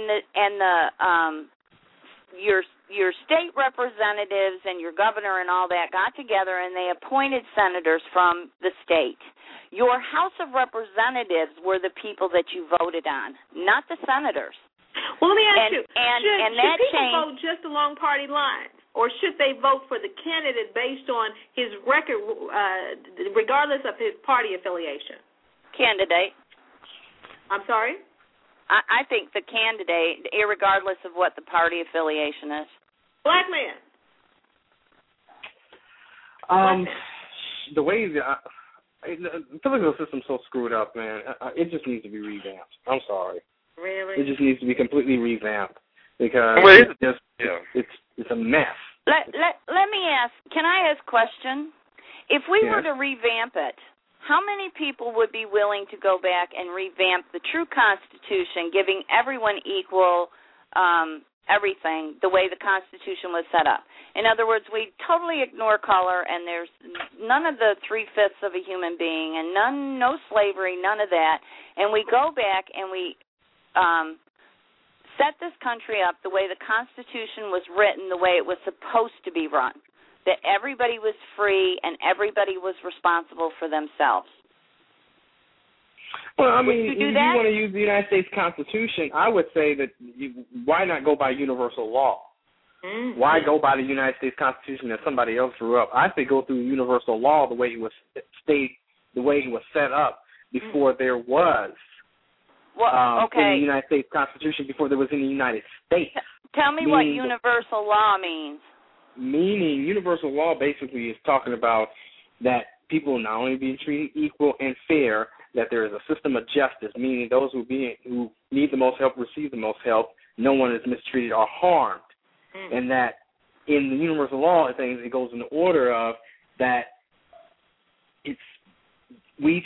your state representatives and your governor and all that got together and they appointed senators from the state. Your House of Representatives were the people that you voted on, not the senators. Well, let me ask you, should people vote just along party lines, or should they vote for the candidate based on his record, regardless of his party affiliation? Candidate. I'm sorry? I think the candidate, irregardless of what the party affiliation is. Black man. The way the political system's so screwed up, man. It just needs to be revamped. I'm sorry. Really? It just needs to be completely revamped because it's a mess. Let me ask. Can I ask a question? If we were to revamp it, how many people would be willing to go back and revamp the true Constitution, giving everyone equal everything the way the Constitution was set up? In other words, we totally ignore color, and there's none of the 3/5 of a human being, and no slavery, none of that. And we go back and we set this country up the way the Constitution was written, the way it was supposed to be run, that everybody was free and everybody was responsible for themselves. Well, I mean, if you want to use the United States Constitution, I would say that why not go by universal law? Mm-hmm. Why go by the United States Constitution that somebody else drew up? I say go through universal law the way it was set up before there was in the United States Constitution, before there was in the United States. Tell me what universal law means. Meaning, universal law basically is talking about that people not only being treated equal and fair, that there is a system of justice, meaning those who need the most help receive the most help. No one is mistreated or harmed. And that in the universal law things, it goes in the order of that we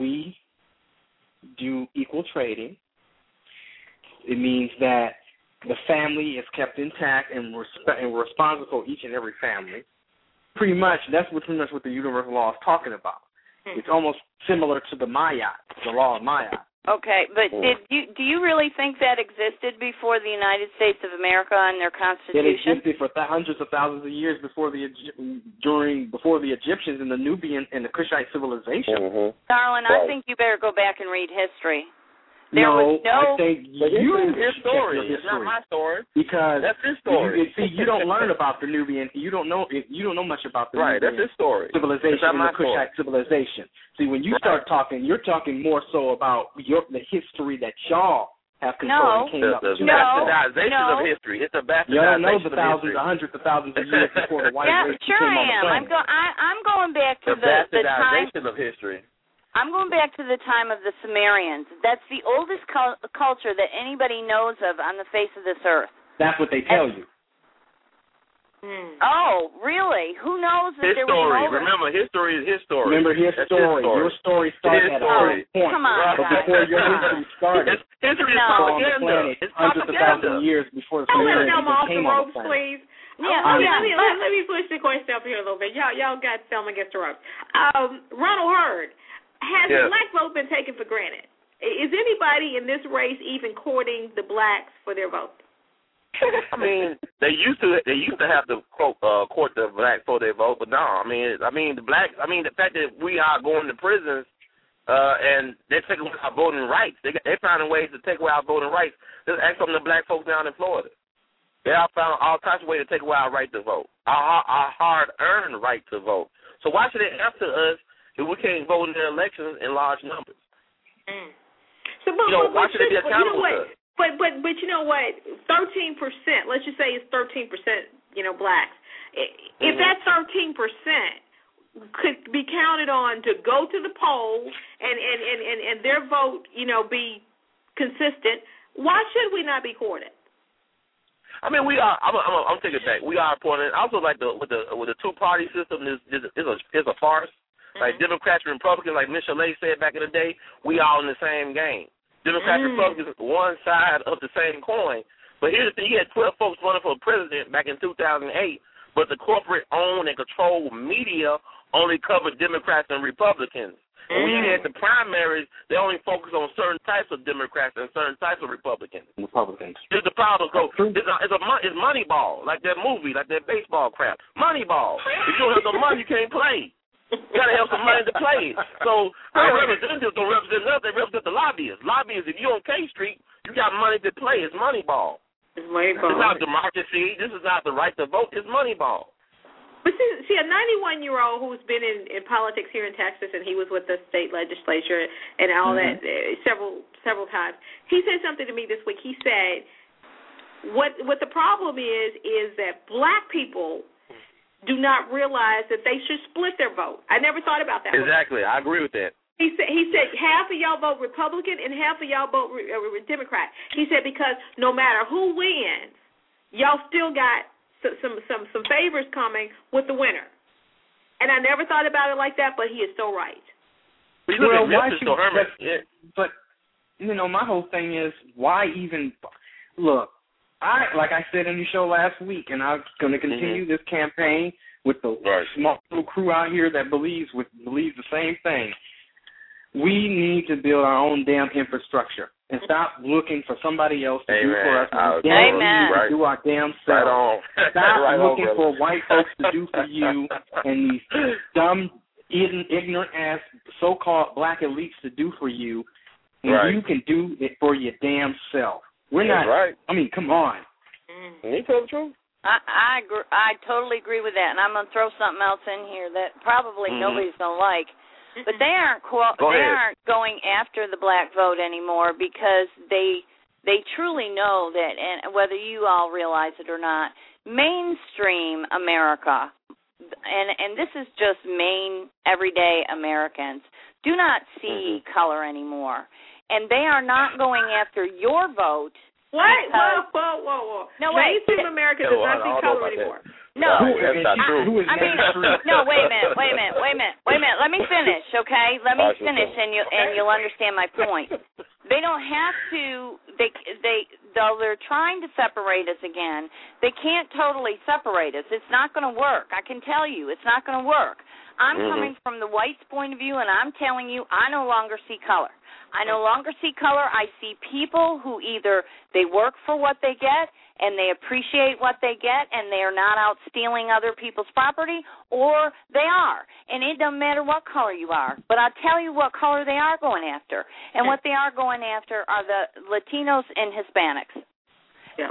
do equal trading. It means that the family is kept intact and we're responsible for each and every family. Pretty much what the universal law is talking about. It's almost similar to the law of Maya. Okay, but do you really think that existed before the United States of America and their Constitution? It existed for hundreds of thousands of years before the Egyptians and the Nubian and the Kushite civilization. Mm-hmm. Darling, I think you better go back and read history. I think his story. It's not my story. Because that's his story. You don't learn about the Nubian. You don't know much about the Nubian that's his story. Civilization and the Kushite civilization. See, when you start talking, you're talking more so about the history that y'all have control and came up with. The bastardization of history. It's a bastardization of history. You know the hundreds of thousands of years before the white race came on the planet. I'm going back to the bastardization of history. I'm going back to the time of the Sumerians. That's the oldest culture that anybody knows of on the face of this earth. That's what they tell you. Oh, really? Who knows that there was an over? Remember, history is his story. Remember his story. Your story started at a certain point. Come on, but before your history started, history is propaganda. It's hundreds of thousands of years before Samaria even came on the planet. Please. Yeah, let me push the question up here a little bit. Y'all got Selma against the ropes. Ronald Hurd, has the black vote been taken for granted? Is anybody in this race even courting the blacks for their vote? I mean, they used to have to court the black for their vote, but no. I mean the blacks. I mean the fact that we are going to prisons and they're taking away our voting rights. They're finding ways to take away our voting rights. Just ask some of the black folks down in Florida. They all found all types of ways to take away our right to vote, our hard-earned right to vote. So why should they answer us if we can't vote in their elections in large numbers? So, why should they be accountable to us? But you know what? 13%. Let's just say it's 13%. Blacks. If that 13% could be counted on to go to the polls and their vote, be consistent, why should we not be courted? I mean, we are. I'm taking it back. We are important. I also like with the two-party system is a farce. Like Democrats and Republicans, like Michelet said back in the day, we all in the same game. Democrats and Republicans, one side of the same coin. But here's the thing: you had 12 folks running for president back in 2008, but the corporate-owned and controlled media only covered Democrats and Republicans. And when you had the primaries, they only focus on certain types of Democrats and certain types of Republicans. Here's the problem. It's Moneyball, like that movie, like that baseball crap. Moneyball. If you don't have no money, you can't play. You got to have some money to play. So our representatives don't represent us. They represent the lobbyists. Lobbyists, if you're on K Street, you got money to play. It's Moneyball. It's Moneyball. It's not democracy. This is not the right to vote. It's Moneyball. But see, a 91-year-old who's been in politics here in Texas, and he was with the state legislature and all that several times. He said something to me this week. He said, what the problem is that black people do not realize that they should split their vote. I never thought about that. Exactly. I agree with that. He said half of y'all vote Republican and half of y'all vote Democrat. He said because no matter who wins, y'all still got some favors coming with the winner. And I never thought about it like that, but he is so right. Well, but my whole thing is why even look. Like I said in the show last week, and I'm going to continue this campaign with the small little crew out here that believes the same thing. We need to build our own damn infrastructure and stop looking for somebody else to do for us. Amen. Do our damn self. Stop looking for white folks to do for you and these dumb, ignorant ass so-called black elites to do for you. And you can do it for your damn self. We're not. I mean, come on. You tell the truth. I agree. I totally agree with that, and I'm going to throw something else in here that probably nobody's going to like. But they aren't going after the black vote anymore because they truly know that, and whether you all realize it or not, mainstream America, and this is just main everyday Americans, do not see color anymore. And they are not going after your vote. What? Whoa. No, wait. Mainstream America does not see color anymore. No. That's not true. No, wait a minute. Let me finish, okay? Let me finish, and you'll understand my point. They don't have to. Though they're trying to separate us again, they can't totally separate us. It's not going to work. I can tell you, it's not going to work. I'm coming from the white's point of view, and I'm telling you, I no longer see color. I no longer see color. I see people who either they work for what they get and they appreciate what they get and they are not out stealing other people's property, or they are. And it doesn't matter what color you are. But I'll tell you what color they are going after. And what they are going after are the Latinos and Hispanics. Yep.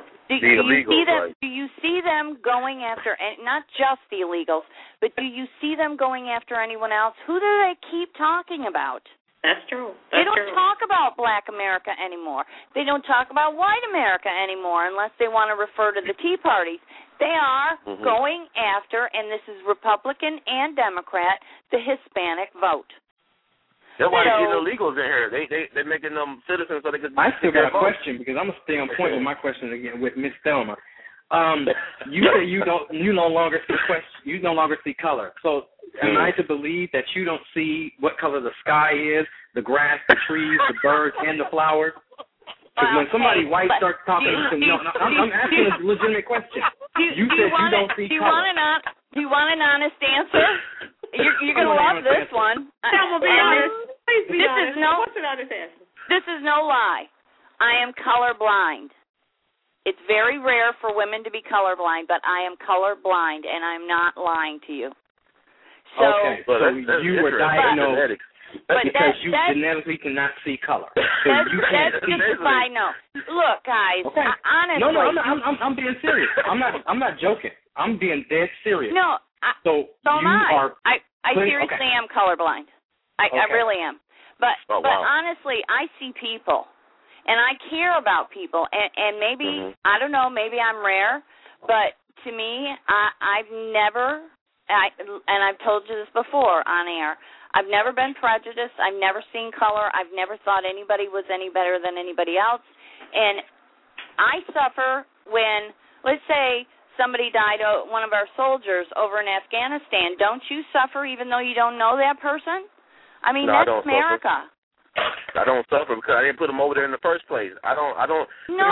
Do you see them going after, and not just the illegals, but do you see them going after anyone else? Who do they keep talking about? That's true. They don't talk about black America anymore. They don't talk about white America anymore unless they want to refer to the Tea Parties. They are going after, and this is Republican and Democrat, the Hispanic vote. That's why they're getting illegals in here. They're making them citizens so they can. I still got a question because I'm going to stay on point with my question again with Miss Thelma. You say you no longer see color. So am I to believe that you don't see what color the sky is, the grass, the trees, the birds, and the flowers? Because when somebody white starts talking to me, I'm asking a legitimate question. You said you don't see color. Do you want an honest answer? You're going to love this one. Thelma, be honest. Please be honest. What's an honest answer? This is no lie. I am colorblind. It's very rare for women to be colorblind, but I am colorblind, and I'm not lying to you. So, okay, so you were diagnosed because you genetically cannot see color. So you can't see. That's just a side note. Look, guys, okay. Honestly. No, I'm being serious. I'm not joking. I'm being dead serious. No, so am I. I seriously am colorblind. I really am. But honestly, I see people, and I care about people, and maybe, I don't know, maybe I'm rare, but to me, I've never, and I've told you this before on air, I've never been prejudiced, I've never seen color, I've never thought anybody was any better than anybody else, and I suffer when, let's say, somebody died, one of our soldiers over in Afghanistan. Don't you suffer even though you don't know that person? I mean, no, that's America. I don't suffer because I didn't put them over there in the first place. I don't. No.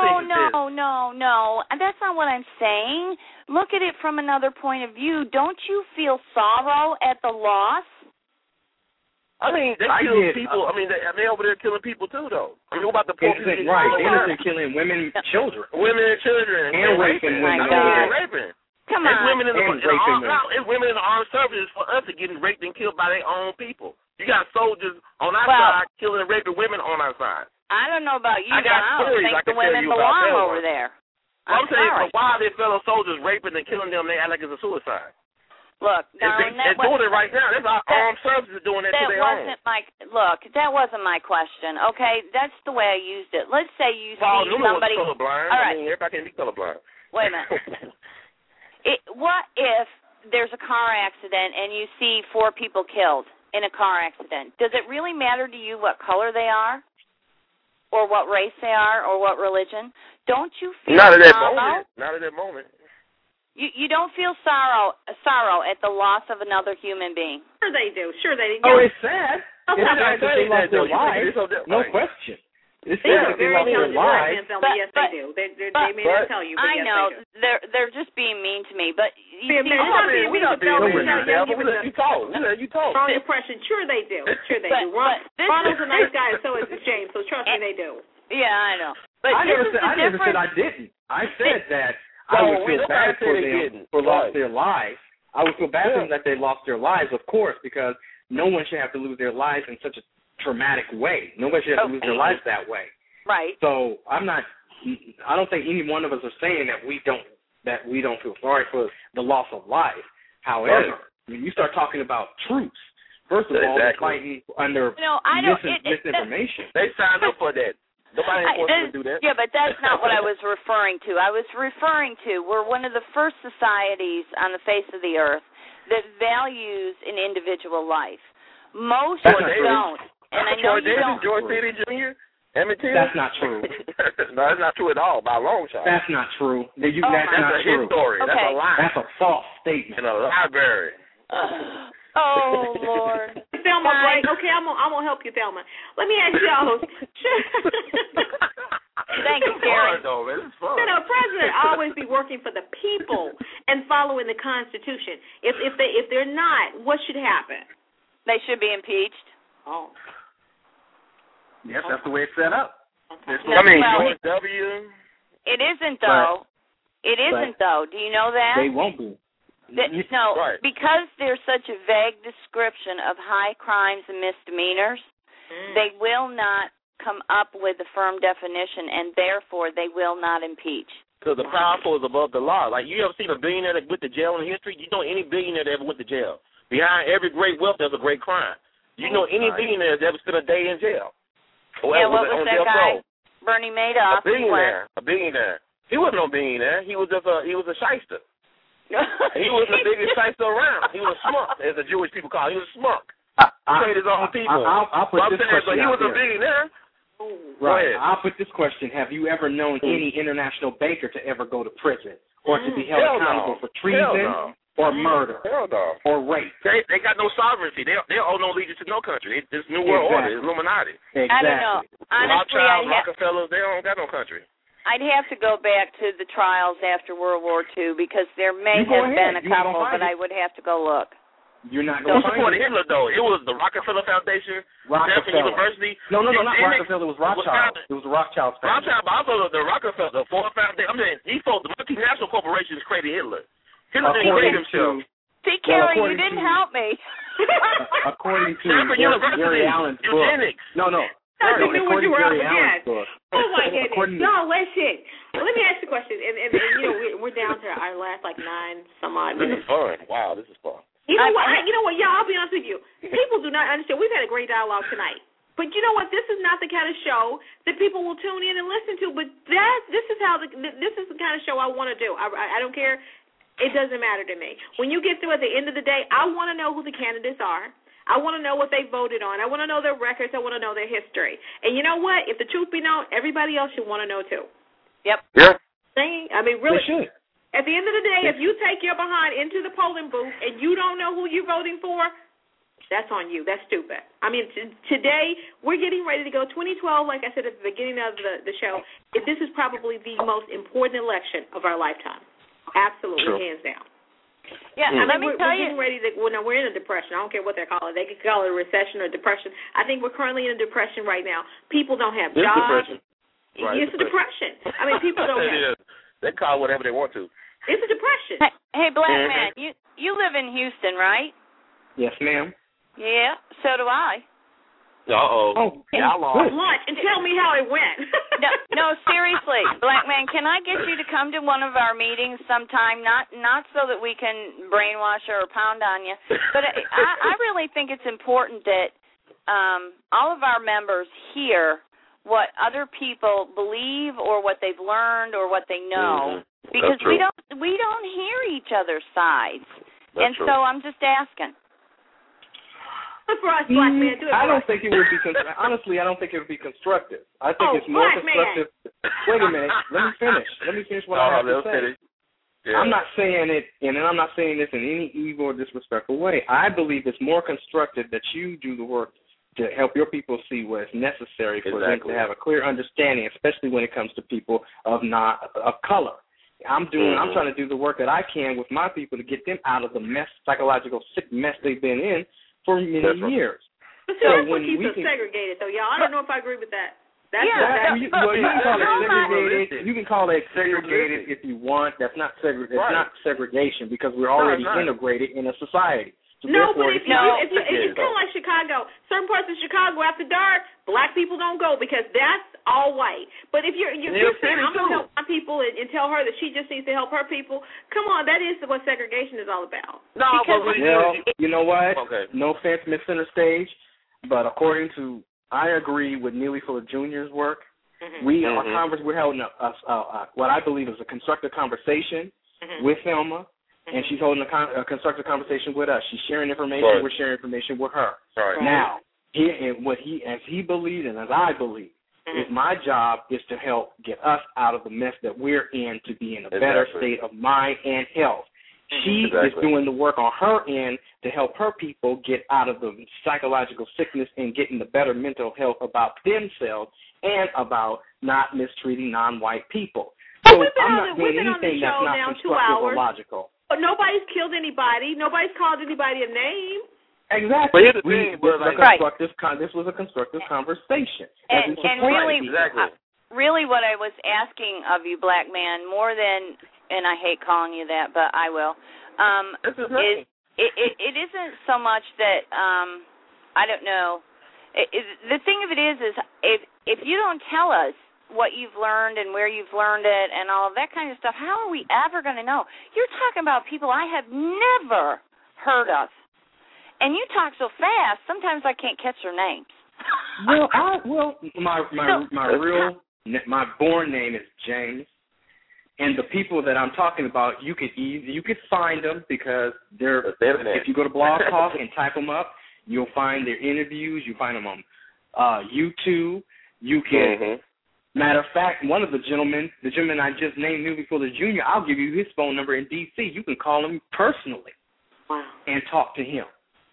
That's not what I'm saying. Look at it from another point of view. Don't you feel sorrow at the loss? I mean, they kill people. I mean, they over there killing people too, though. I mean, what about the poor people? Right, they're killing women, children. Women and children. And raping women. And raping. Come on. It's women in the armed services for us to getting raped and killed by their own people. You got soldiers on our side killing and raping women on our side. I don't know about you, I got stories think I can the women tell you about belong over there. I'm saying, why are their fellow soldiers raping and killing them? They act like it's a suicide. Look, they're doing it right now. That's our armed services doing that to their own. That wasn't my question. Okay, that's the way I used it. Let's say you see somebody. Colorblind. All right. I mean, everybody can be colorblind. Wait a minute. What if there's a car accident and you see 4 people killed in a car accident? Does it really matter to you what color they are, or what race they are, or what religion? Don't you feel Not at that moment. Not at that moment. You don't feel sorrow at the loss of another human being. Sure they do. Oh, it's sad. It's sad that they lost their lives. No question. It's sad that they lost their lives. Yes, they do. They may not tell you, but I know. They're just being mean to me. But we're not being mean to you. We let you talk. Wrong impression. Sure they do. Ronald's a nice guy, and so is James. So trust me, they do. Yeah, I know. But I never said I didn't. I said that. I would feel bad for them for lost their lives. I would feel bad for them that they lost their lives, of course, because no one should have to lose their lives in such a traumatic way. Nobody should have to lose their lives that way. Right. So I don't think any one of us are saying that we don't feel sorry for the loss of life. However, when you start talking about troops, first of all, they're fighting under misinformation. They signed up for that. Nobody ain't forced to do that. Yeah, but that's not what I was referring to. I was referring to we're one of the first societies on the face of the earth that values an individual life. Most don't. And I know you don't. George Taylor Jr.? Emmett Till? That's not true. No, that's not true at all, by a long shot. That's not true. That's not true. Story. Okay. That's a lie. That's a false statement. In a library. Oh, Lord. Thelma, right? Okay, I'm gonna help you, Thelma. Let me ask y'all. Thank you, Karen. It's fun. No, president always be working for the people and following the Constitution. If they're not, what should happen? They should be impeached. Oh. Yes, that's the way it's set up. George W. It isn't, though. Do you know that? They won't be. Because there's such a vague description of high crimes and misdemeanors, they will not come up with a firm definition, and therefore they will not impeach. Because the powerful is above the law. Like, you ever seen a billionaire that went to jail in history? You know any billionaire that ever went to jail? Behind every great wealth, there's a great crime. You know any billionaire that ever spent a day in jail? What was that guy? Bernie Madoff. A billionaire. He wasn't no billionaire. He was a shyster. He was the biggest shyster around. He was a smunk, as the Jewish people call him. He was a smunk. He paid his own people. I'll put this question but he was a billionaire. Right. I'll put this question. Have you ever known any international banker to ever go to prison or to be held accountable for treason or murder or rape? They got no sovereignty. They owe no allegiance to no country. It's New World Order. It's Illuminati. Exactly. I don't know. Honestly, Rothschild, Rockefeller, they don't got no country. I'd have to go back to the trials after World War II because there may have been a couple, but I would have to go look. You're not going to find it. Hitler, though. It was the Rockefeller Foundation, Stanford University. No, not Rockefeller. It was Rothschild. It was the Rothschild family. Rothschild, but also the Rockefeller, the Ford Foundation. I mean, the multinational corporations created Hitler. Hitler didn't create himself. See, Carrie, you didn't help me. According to Gary Allen's book. No. Sorry, what you were up against. Oh my goodness! No, listen. Let me ask you a question, and we're down to our last 9 some odd minutes. This is fun. Wow, this is fun. You know what, y'all? I'll be honest with you. People do not understand. We've had a great dialogue tonight, but you know what? This is not the kind of show that people will tune in and listen to. But this is the kind of show I want to do. I don't care. It doesn't matter to me. When you get through at the end of the day, I want to know who the candidates are. I want to know what they voted on. I want to know their records. I want to know their history. And you know what? If the truth be known, everybody else should want to know too. Yep. Yeah. I mean, really. They should. At the end of the day, if you take your behind into the polling booth and you don't know who you're voting for, that's on you. That's stupid. I mean, today we're getting ready to go 2012, like I said at the beginning of the show. This is probably the most important election of our lifetime. Absolutely, hands down. Yeah, let me tell you. We're getting ready to. We're in a depression. I don't care what they call it. They could call it a recession or depression. I think we're currently in a depression right now. People don't have jobs. Depression. Right, it's a depression. I mean, people don't have. They call it whatever they want to. It's a depression. Hey, Black Man, you live in Houston, right? Yes, ma'am. Yeah, so do I. Yeah, I lost. Lunch and tell me how it went. No, seriously, Black Man, can I get you to come to one of our meetings sometime? Not so that we can brainwash or pound on you, but I really think it's important that all of our members hear what other people believe or what they've learned or what they know, because we don't hear each other's sides, and so I'm just asking. For us, Black Man, do it. I don't think it would be. Honestly, I don't think it would be constructive. I think it's more constructive. Wait a minute. Let me finish what I have to say. Yeah. I'm not saying it, and I'm not saying this in any evil or disrespectful way. I believe it's more constructive that you do the work to help your people see what is necessary for them to have a clear understanding, especially when it comes to people of color. I'm trying to do the work that I can with my people to get them out of the psychological sick mess they've been in for many years. But see, that's what keeps us segregated, though, y'all. I don't know if I agree with that. You can call it segregated. You can call it segregated if you want. That's not segregated. It's not segregation because we're already integrated in a society. So no, but it's kind of like Chicago. Certain parts of Chicago after dark, black people don't go because that's all white. But if you're saying I'm going to help my people and tell her that she just needs to help her people, come on, that is what segregation is all about. No, you know what? Okay. No offense, Miss Center Stage, but according to, I agree with Neely Fuller Jr.'s work. We're holding what I believe is a constructive conversation with Thelma. And she's holding a constructive conversation with us. She's sharing information. We're sharing information with her. Right. Now, as he believes and as I believe, is my job is to help get us out of the mess that we're in to be in a better state of mind and health. She is doing the work on her end to help her people get out of the psychological sickness and getting the better mental health about themselves and about not mistreating non-white people. So I'm not doing anything that's not constructive or logical. But nobody's killed anybody. Nobody's called anybody a name. Exactly. This was a constructive conversation. And really what I was asking of you, Black Man, more than, and I hate calling you that, but I will, is it isn't so much that, I don't know, the thing of it is if you don't tell us what you've learned and where you've learned it and all of that kind of stuff, how are we ever going to know? You're talking about people I have never heard of. And you talk so fast, sometimes I can't catch their names. My born name is James. And the people that I'm talking about, you could find them because if you go to Blog Talk and type them up, you'll find their interviews. You find them on YouTube. You can, matter of fact, one of the gentlemen I just named, Newbie Fuller Jr., I'll give you his phone number in D.C. You can call him personally and talk to him.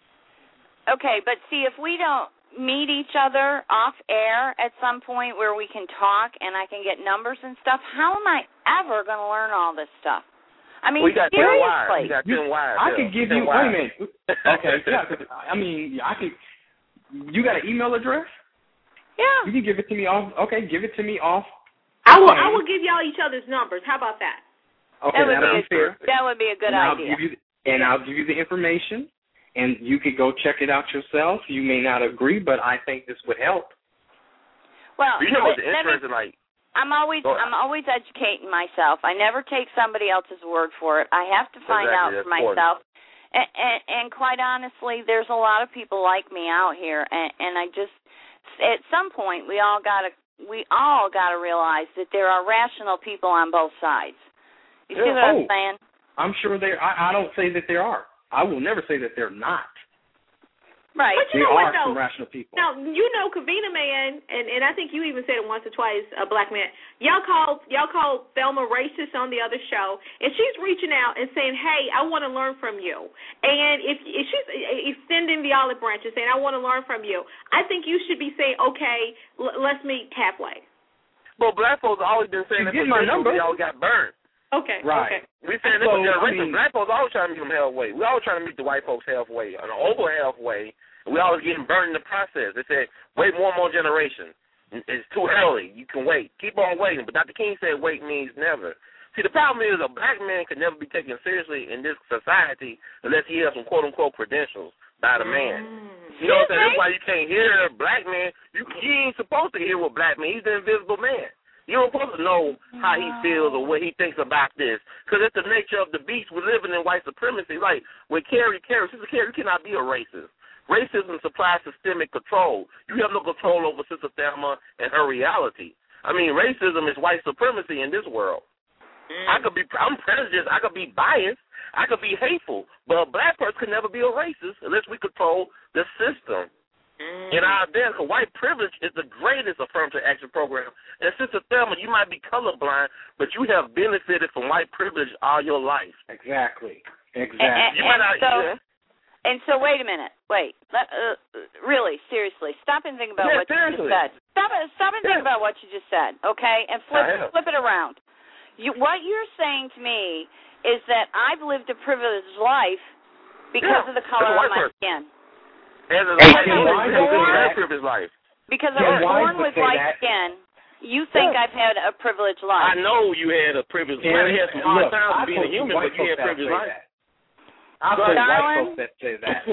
Okay, but see, if we don't meet each other off air at some point where we can talk and I can get numbers and stuff, how am I ever going to learn all this stuff? I mean, we got seriously. 10 wires. I could give you, wait a minute. Okay, yeah, I mean, you got an email address? Yeah. You can give it to me off. Okay, give it to me off. I will give y'all each other's numbers. How about that? Okay, that would be a good idea. I'll give you the information, and you could go check it out yourself. You may not agree, but I think this would help. Well, you know what's interesting, like, I'm always educating myself. I never take somebody else's word for it. I have to find out for myself. And quite honestly, there's a lot of people like me out here, and I just, at some point, we all got to realize that there are rational people on both sides. You see what I'm saying? I'm sure there. I don't say that there are. I will never say that they're not. Right. But you know what, though? Some rational people. Now, you know, Kavina Man, and I think you even said it once or twice, a black man, y'all called Thelma racist on the other show, and she's reaching out and saying, hey, I want to learn from you. And if she's extending the olive branch and saying, I want to learn from you, I think you should be saying, okay, let's meet halfway. Well, black folks have always been saying that my number. We all got burned. Okay. Right. Okay. We saying this for generations. Black folks always trying to meet them halfway. We always trying to meet the white folks halfway, or over halfway. We always getting burned in the process. They said, wait one more generation. It's too early. You can wait. Keep on waiting. But Dr. King said wait means never. See, the problem is a black man can never be taken seriously in this society unless he has some quote-unquote credentials by the man. You know what I'm saying? That's why you can't hear a black man. You ain't supposed to hear what black man. He's the invisible man. You don't supposed to know how he feels or what he thinks about this, because it's the nature of the beast. We're living in white supremacy. Like with Sister Carrie, you cannot be a racist. Racism supplies systemic control. You have no control over Sister Thelma and her reality. I mean, racism is white supremacy in this world. I'm prejudiced. I could be biased. I could be hateful. But a black person could never be a racist unless we control the system. In our identity, white privilege is the greatest affirmative action program. And Sister Thelma, you might be colorblind, but you have benefited from white privilege all your life. Exactly. And so, wait a minute. Really, seriously, stop and think about what you just said. Stop and think about what you just said, okay? And flip it around. What you're saying to me is that I've lived a privileged life because of the color of my skin. Because I was born with white skin, you think I've had a privileged life. I know you had a privileged life. You had some hard times being a human, but you had a privileged life. I've heard white folks that say that.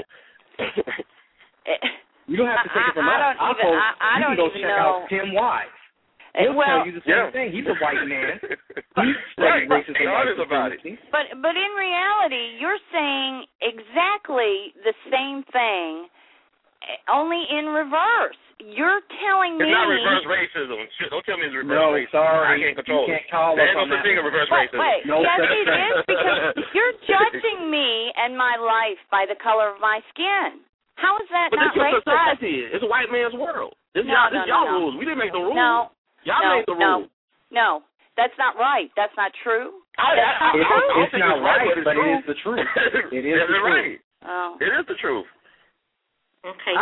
You don't have to take it from us. You can go check out Tim Wise. He'll tell you the same thing. He's a white man. He's racist and honest about it. But in reality, you're saying exactly the same thing, only in reverse. You're telling me... It's not reverse racism. Don't tell me it's reverse racism. No, sorry. I can't control it. You can't call us on that. There's no reverse racism. Wait. Yes, it is, because you're judging me and my life by the color of my skin. How is that not racist? But that's what society is. It's a white man's world. This is y'all rules. We didn't make the rules. No. Y'all made the rules. No. That's not right. That's not true. It's not right, but it is the truth. It is the truth. Oh. It is the truth. Okay.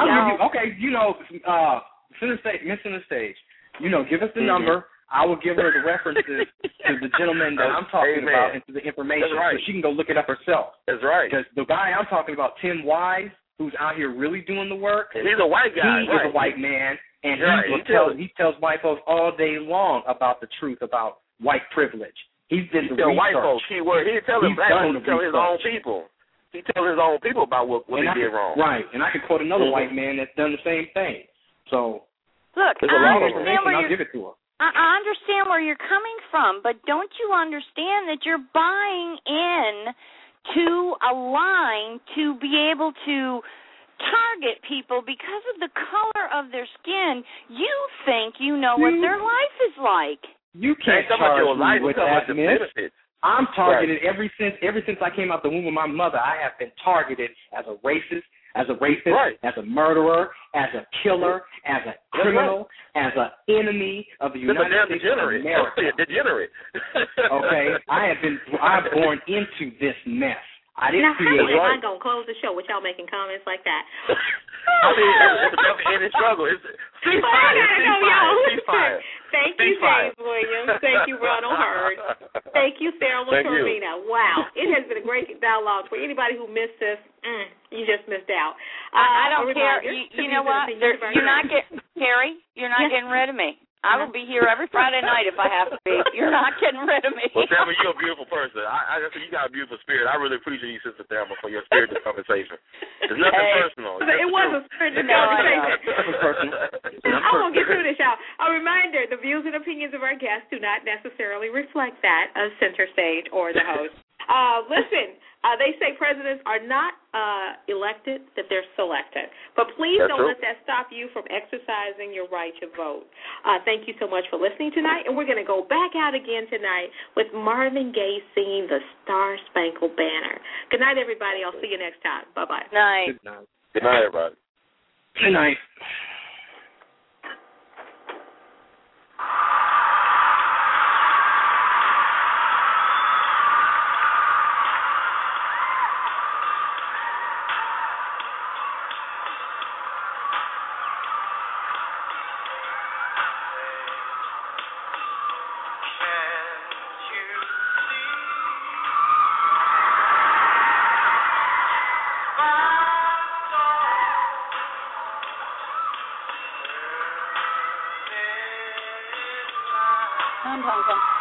Miss Center Stage. Give us the number. I will give her the references to the gentleman that I'm talking about and to the information so she can go look it up herself. That's right. Because the guy I'm talking about, Tim Wise, who's out here really doing the work. And he's a white guy. He is a white man, and he tells white folks all day long about the truth about white privilege. He's been the research. White folks. He's telling black folks to tell his own people. He tells his own people about what they did wrong. Right, and I could quote another white man that's done the same thing. So, look, there's a lot of information. I'll give it to her. I understand where you're coming from, but don't you understand that you're buying in to a line to be able to target people because of the color of their skin? You think you know what their life is like. You can't target your life with that, miss. I'm targeted ever since I came out the womb of my mother. I have been targeted as a racist. as a rapist, as a murderer, as a killer, as a criminal, as an enemy of the United States of America. Degenerate. Okay, I'm born into this mess. I didn't create it. Now, how am I going to close the show with y'all making comments like that? I mean, it's a never-ending struggle. Ceasefire. Thank you, James Williams. Thank you, Ronald Hurd. Thank you, Sarah LaTormina. Wow. It has been a great dialogue. For anybody who missed this, you just missed out. I don't care. You know what? You're not getting, Carrie, you're not getting rid of me. I will be here every Friday night if I have to be. You're not getting rid of me. Well, Thelma, you're a beautiful person. I you got a beautiful spirit. I really appreciate you, Sister Thelma, for your spirited conversation. It's nothing personal. It was a spirited conversation. I'm going to get through this, y'all. A reminder, the views and opinions of our guests do not necessarily reflect that of Center Stage or the host. Listen, they say presidents are not elected, that they're selected. But please don't let that stop you from exercising your right to vote. Thank you so much for listening tonight, and we're going to go back out again tonight with Marvin Gaye singing the Star Spangled Banner. Good night, everybody. I'll see you next time. Bye-bye. Night. Good night. Good night, everybody. Good night. Come.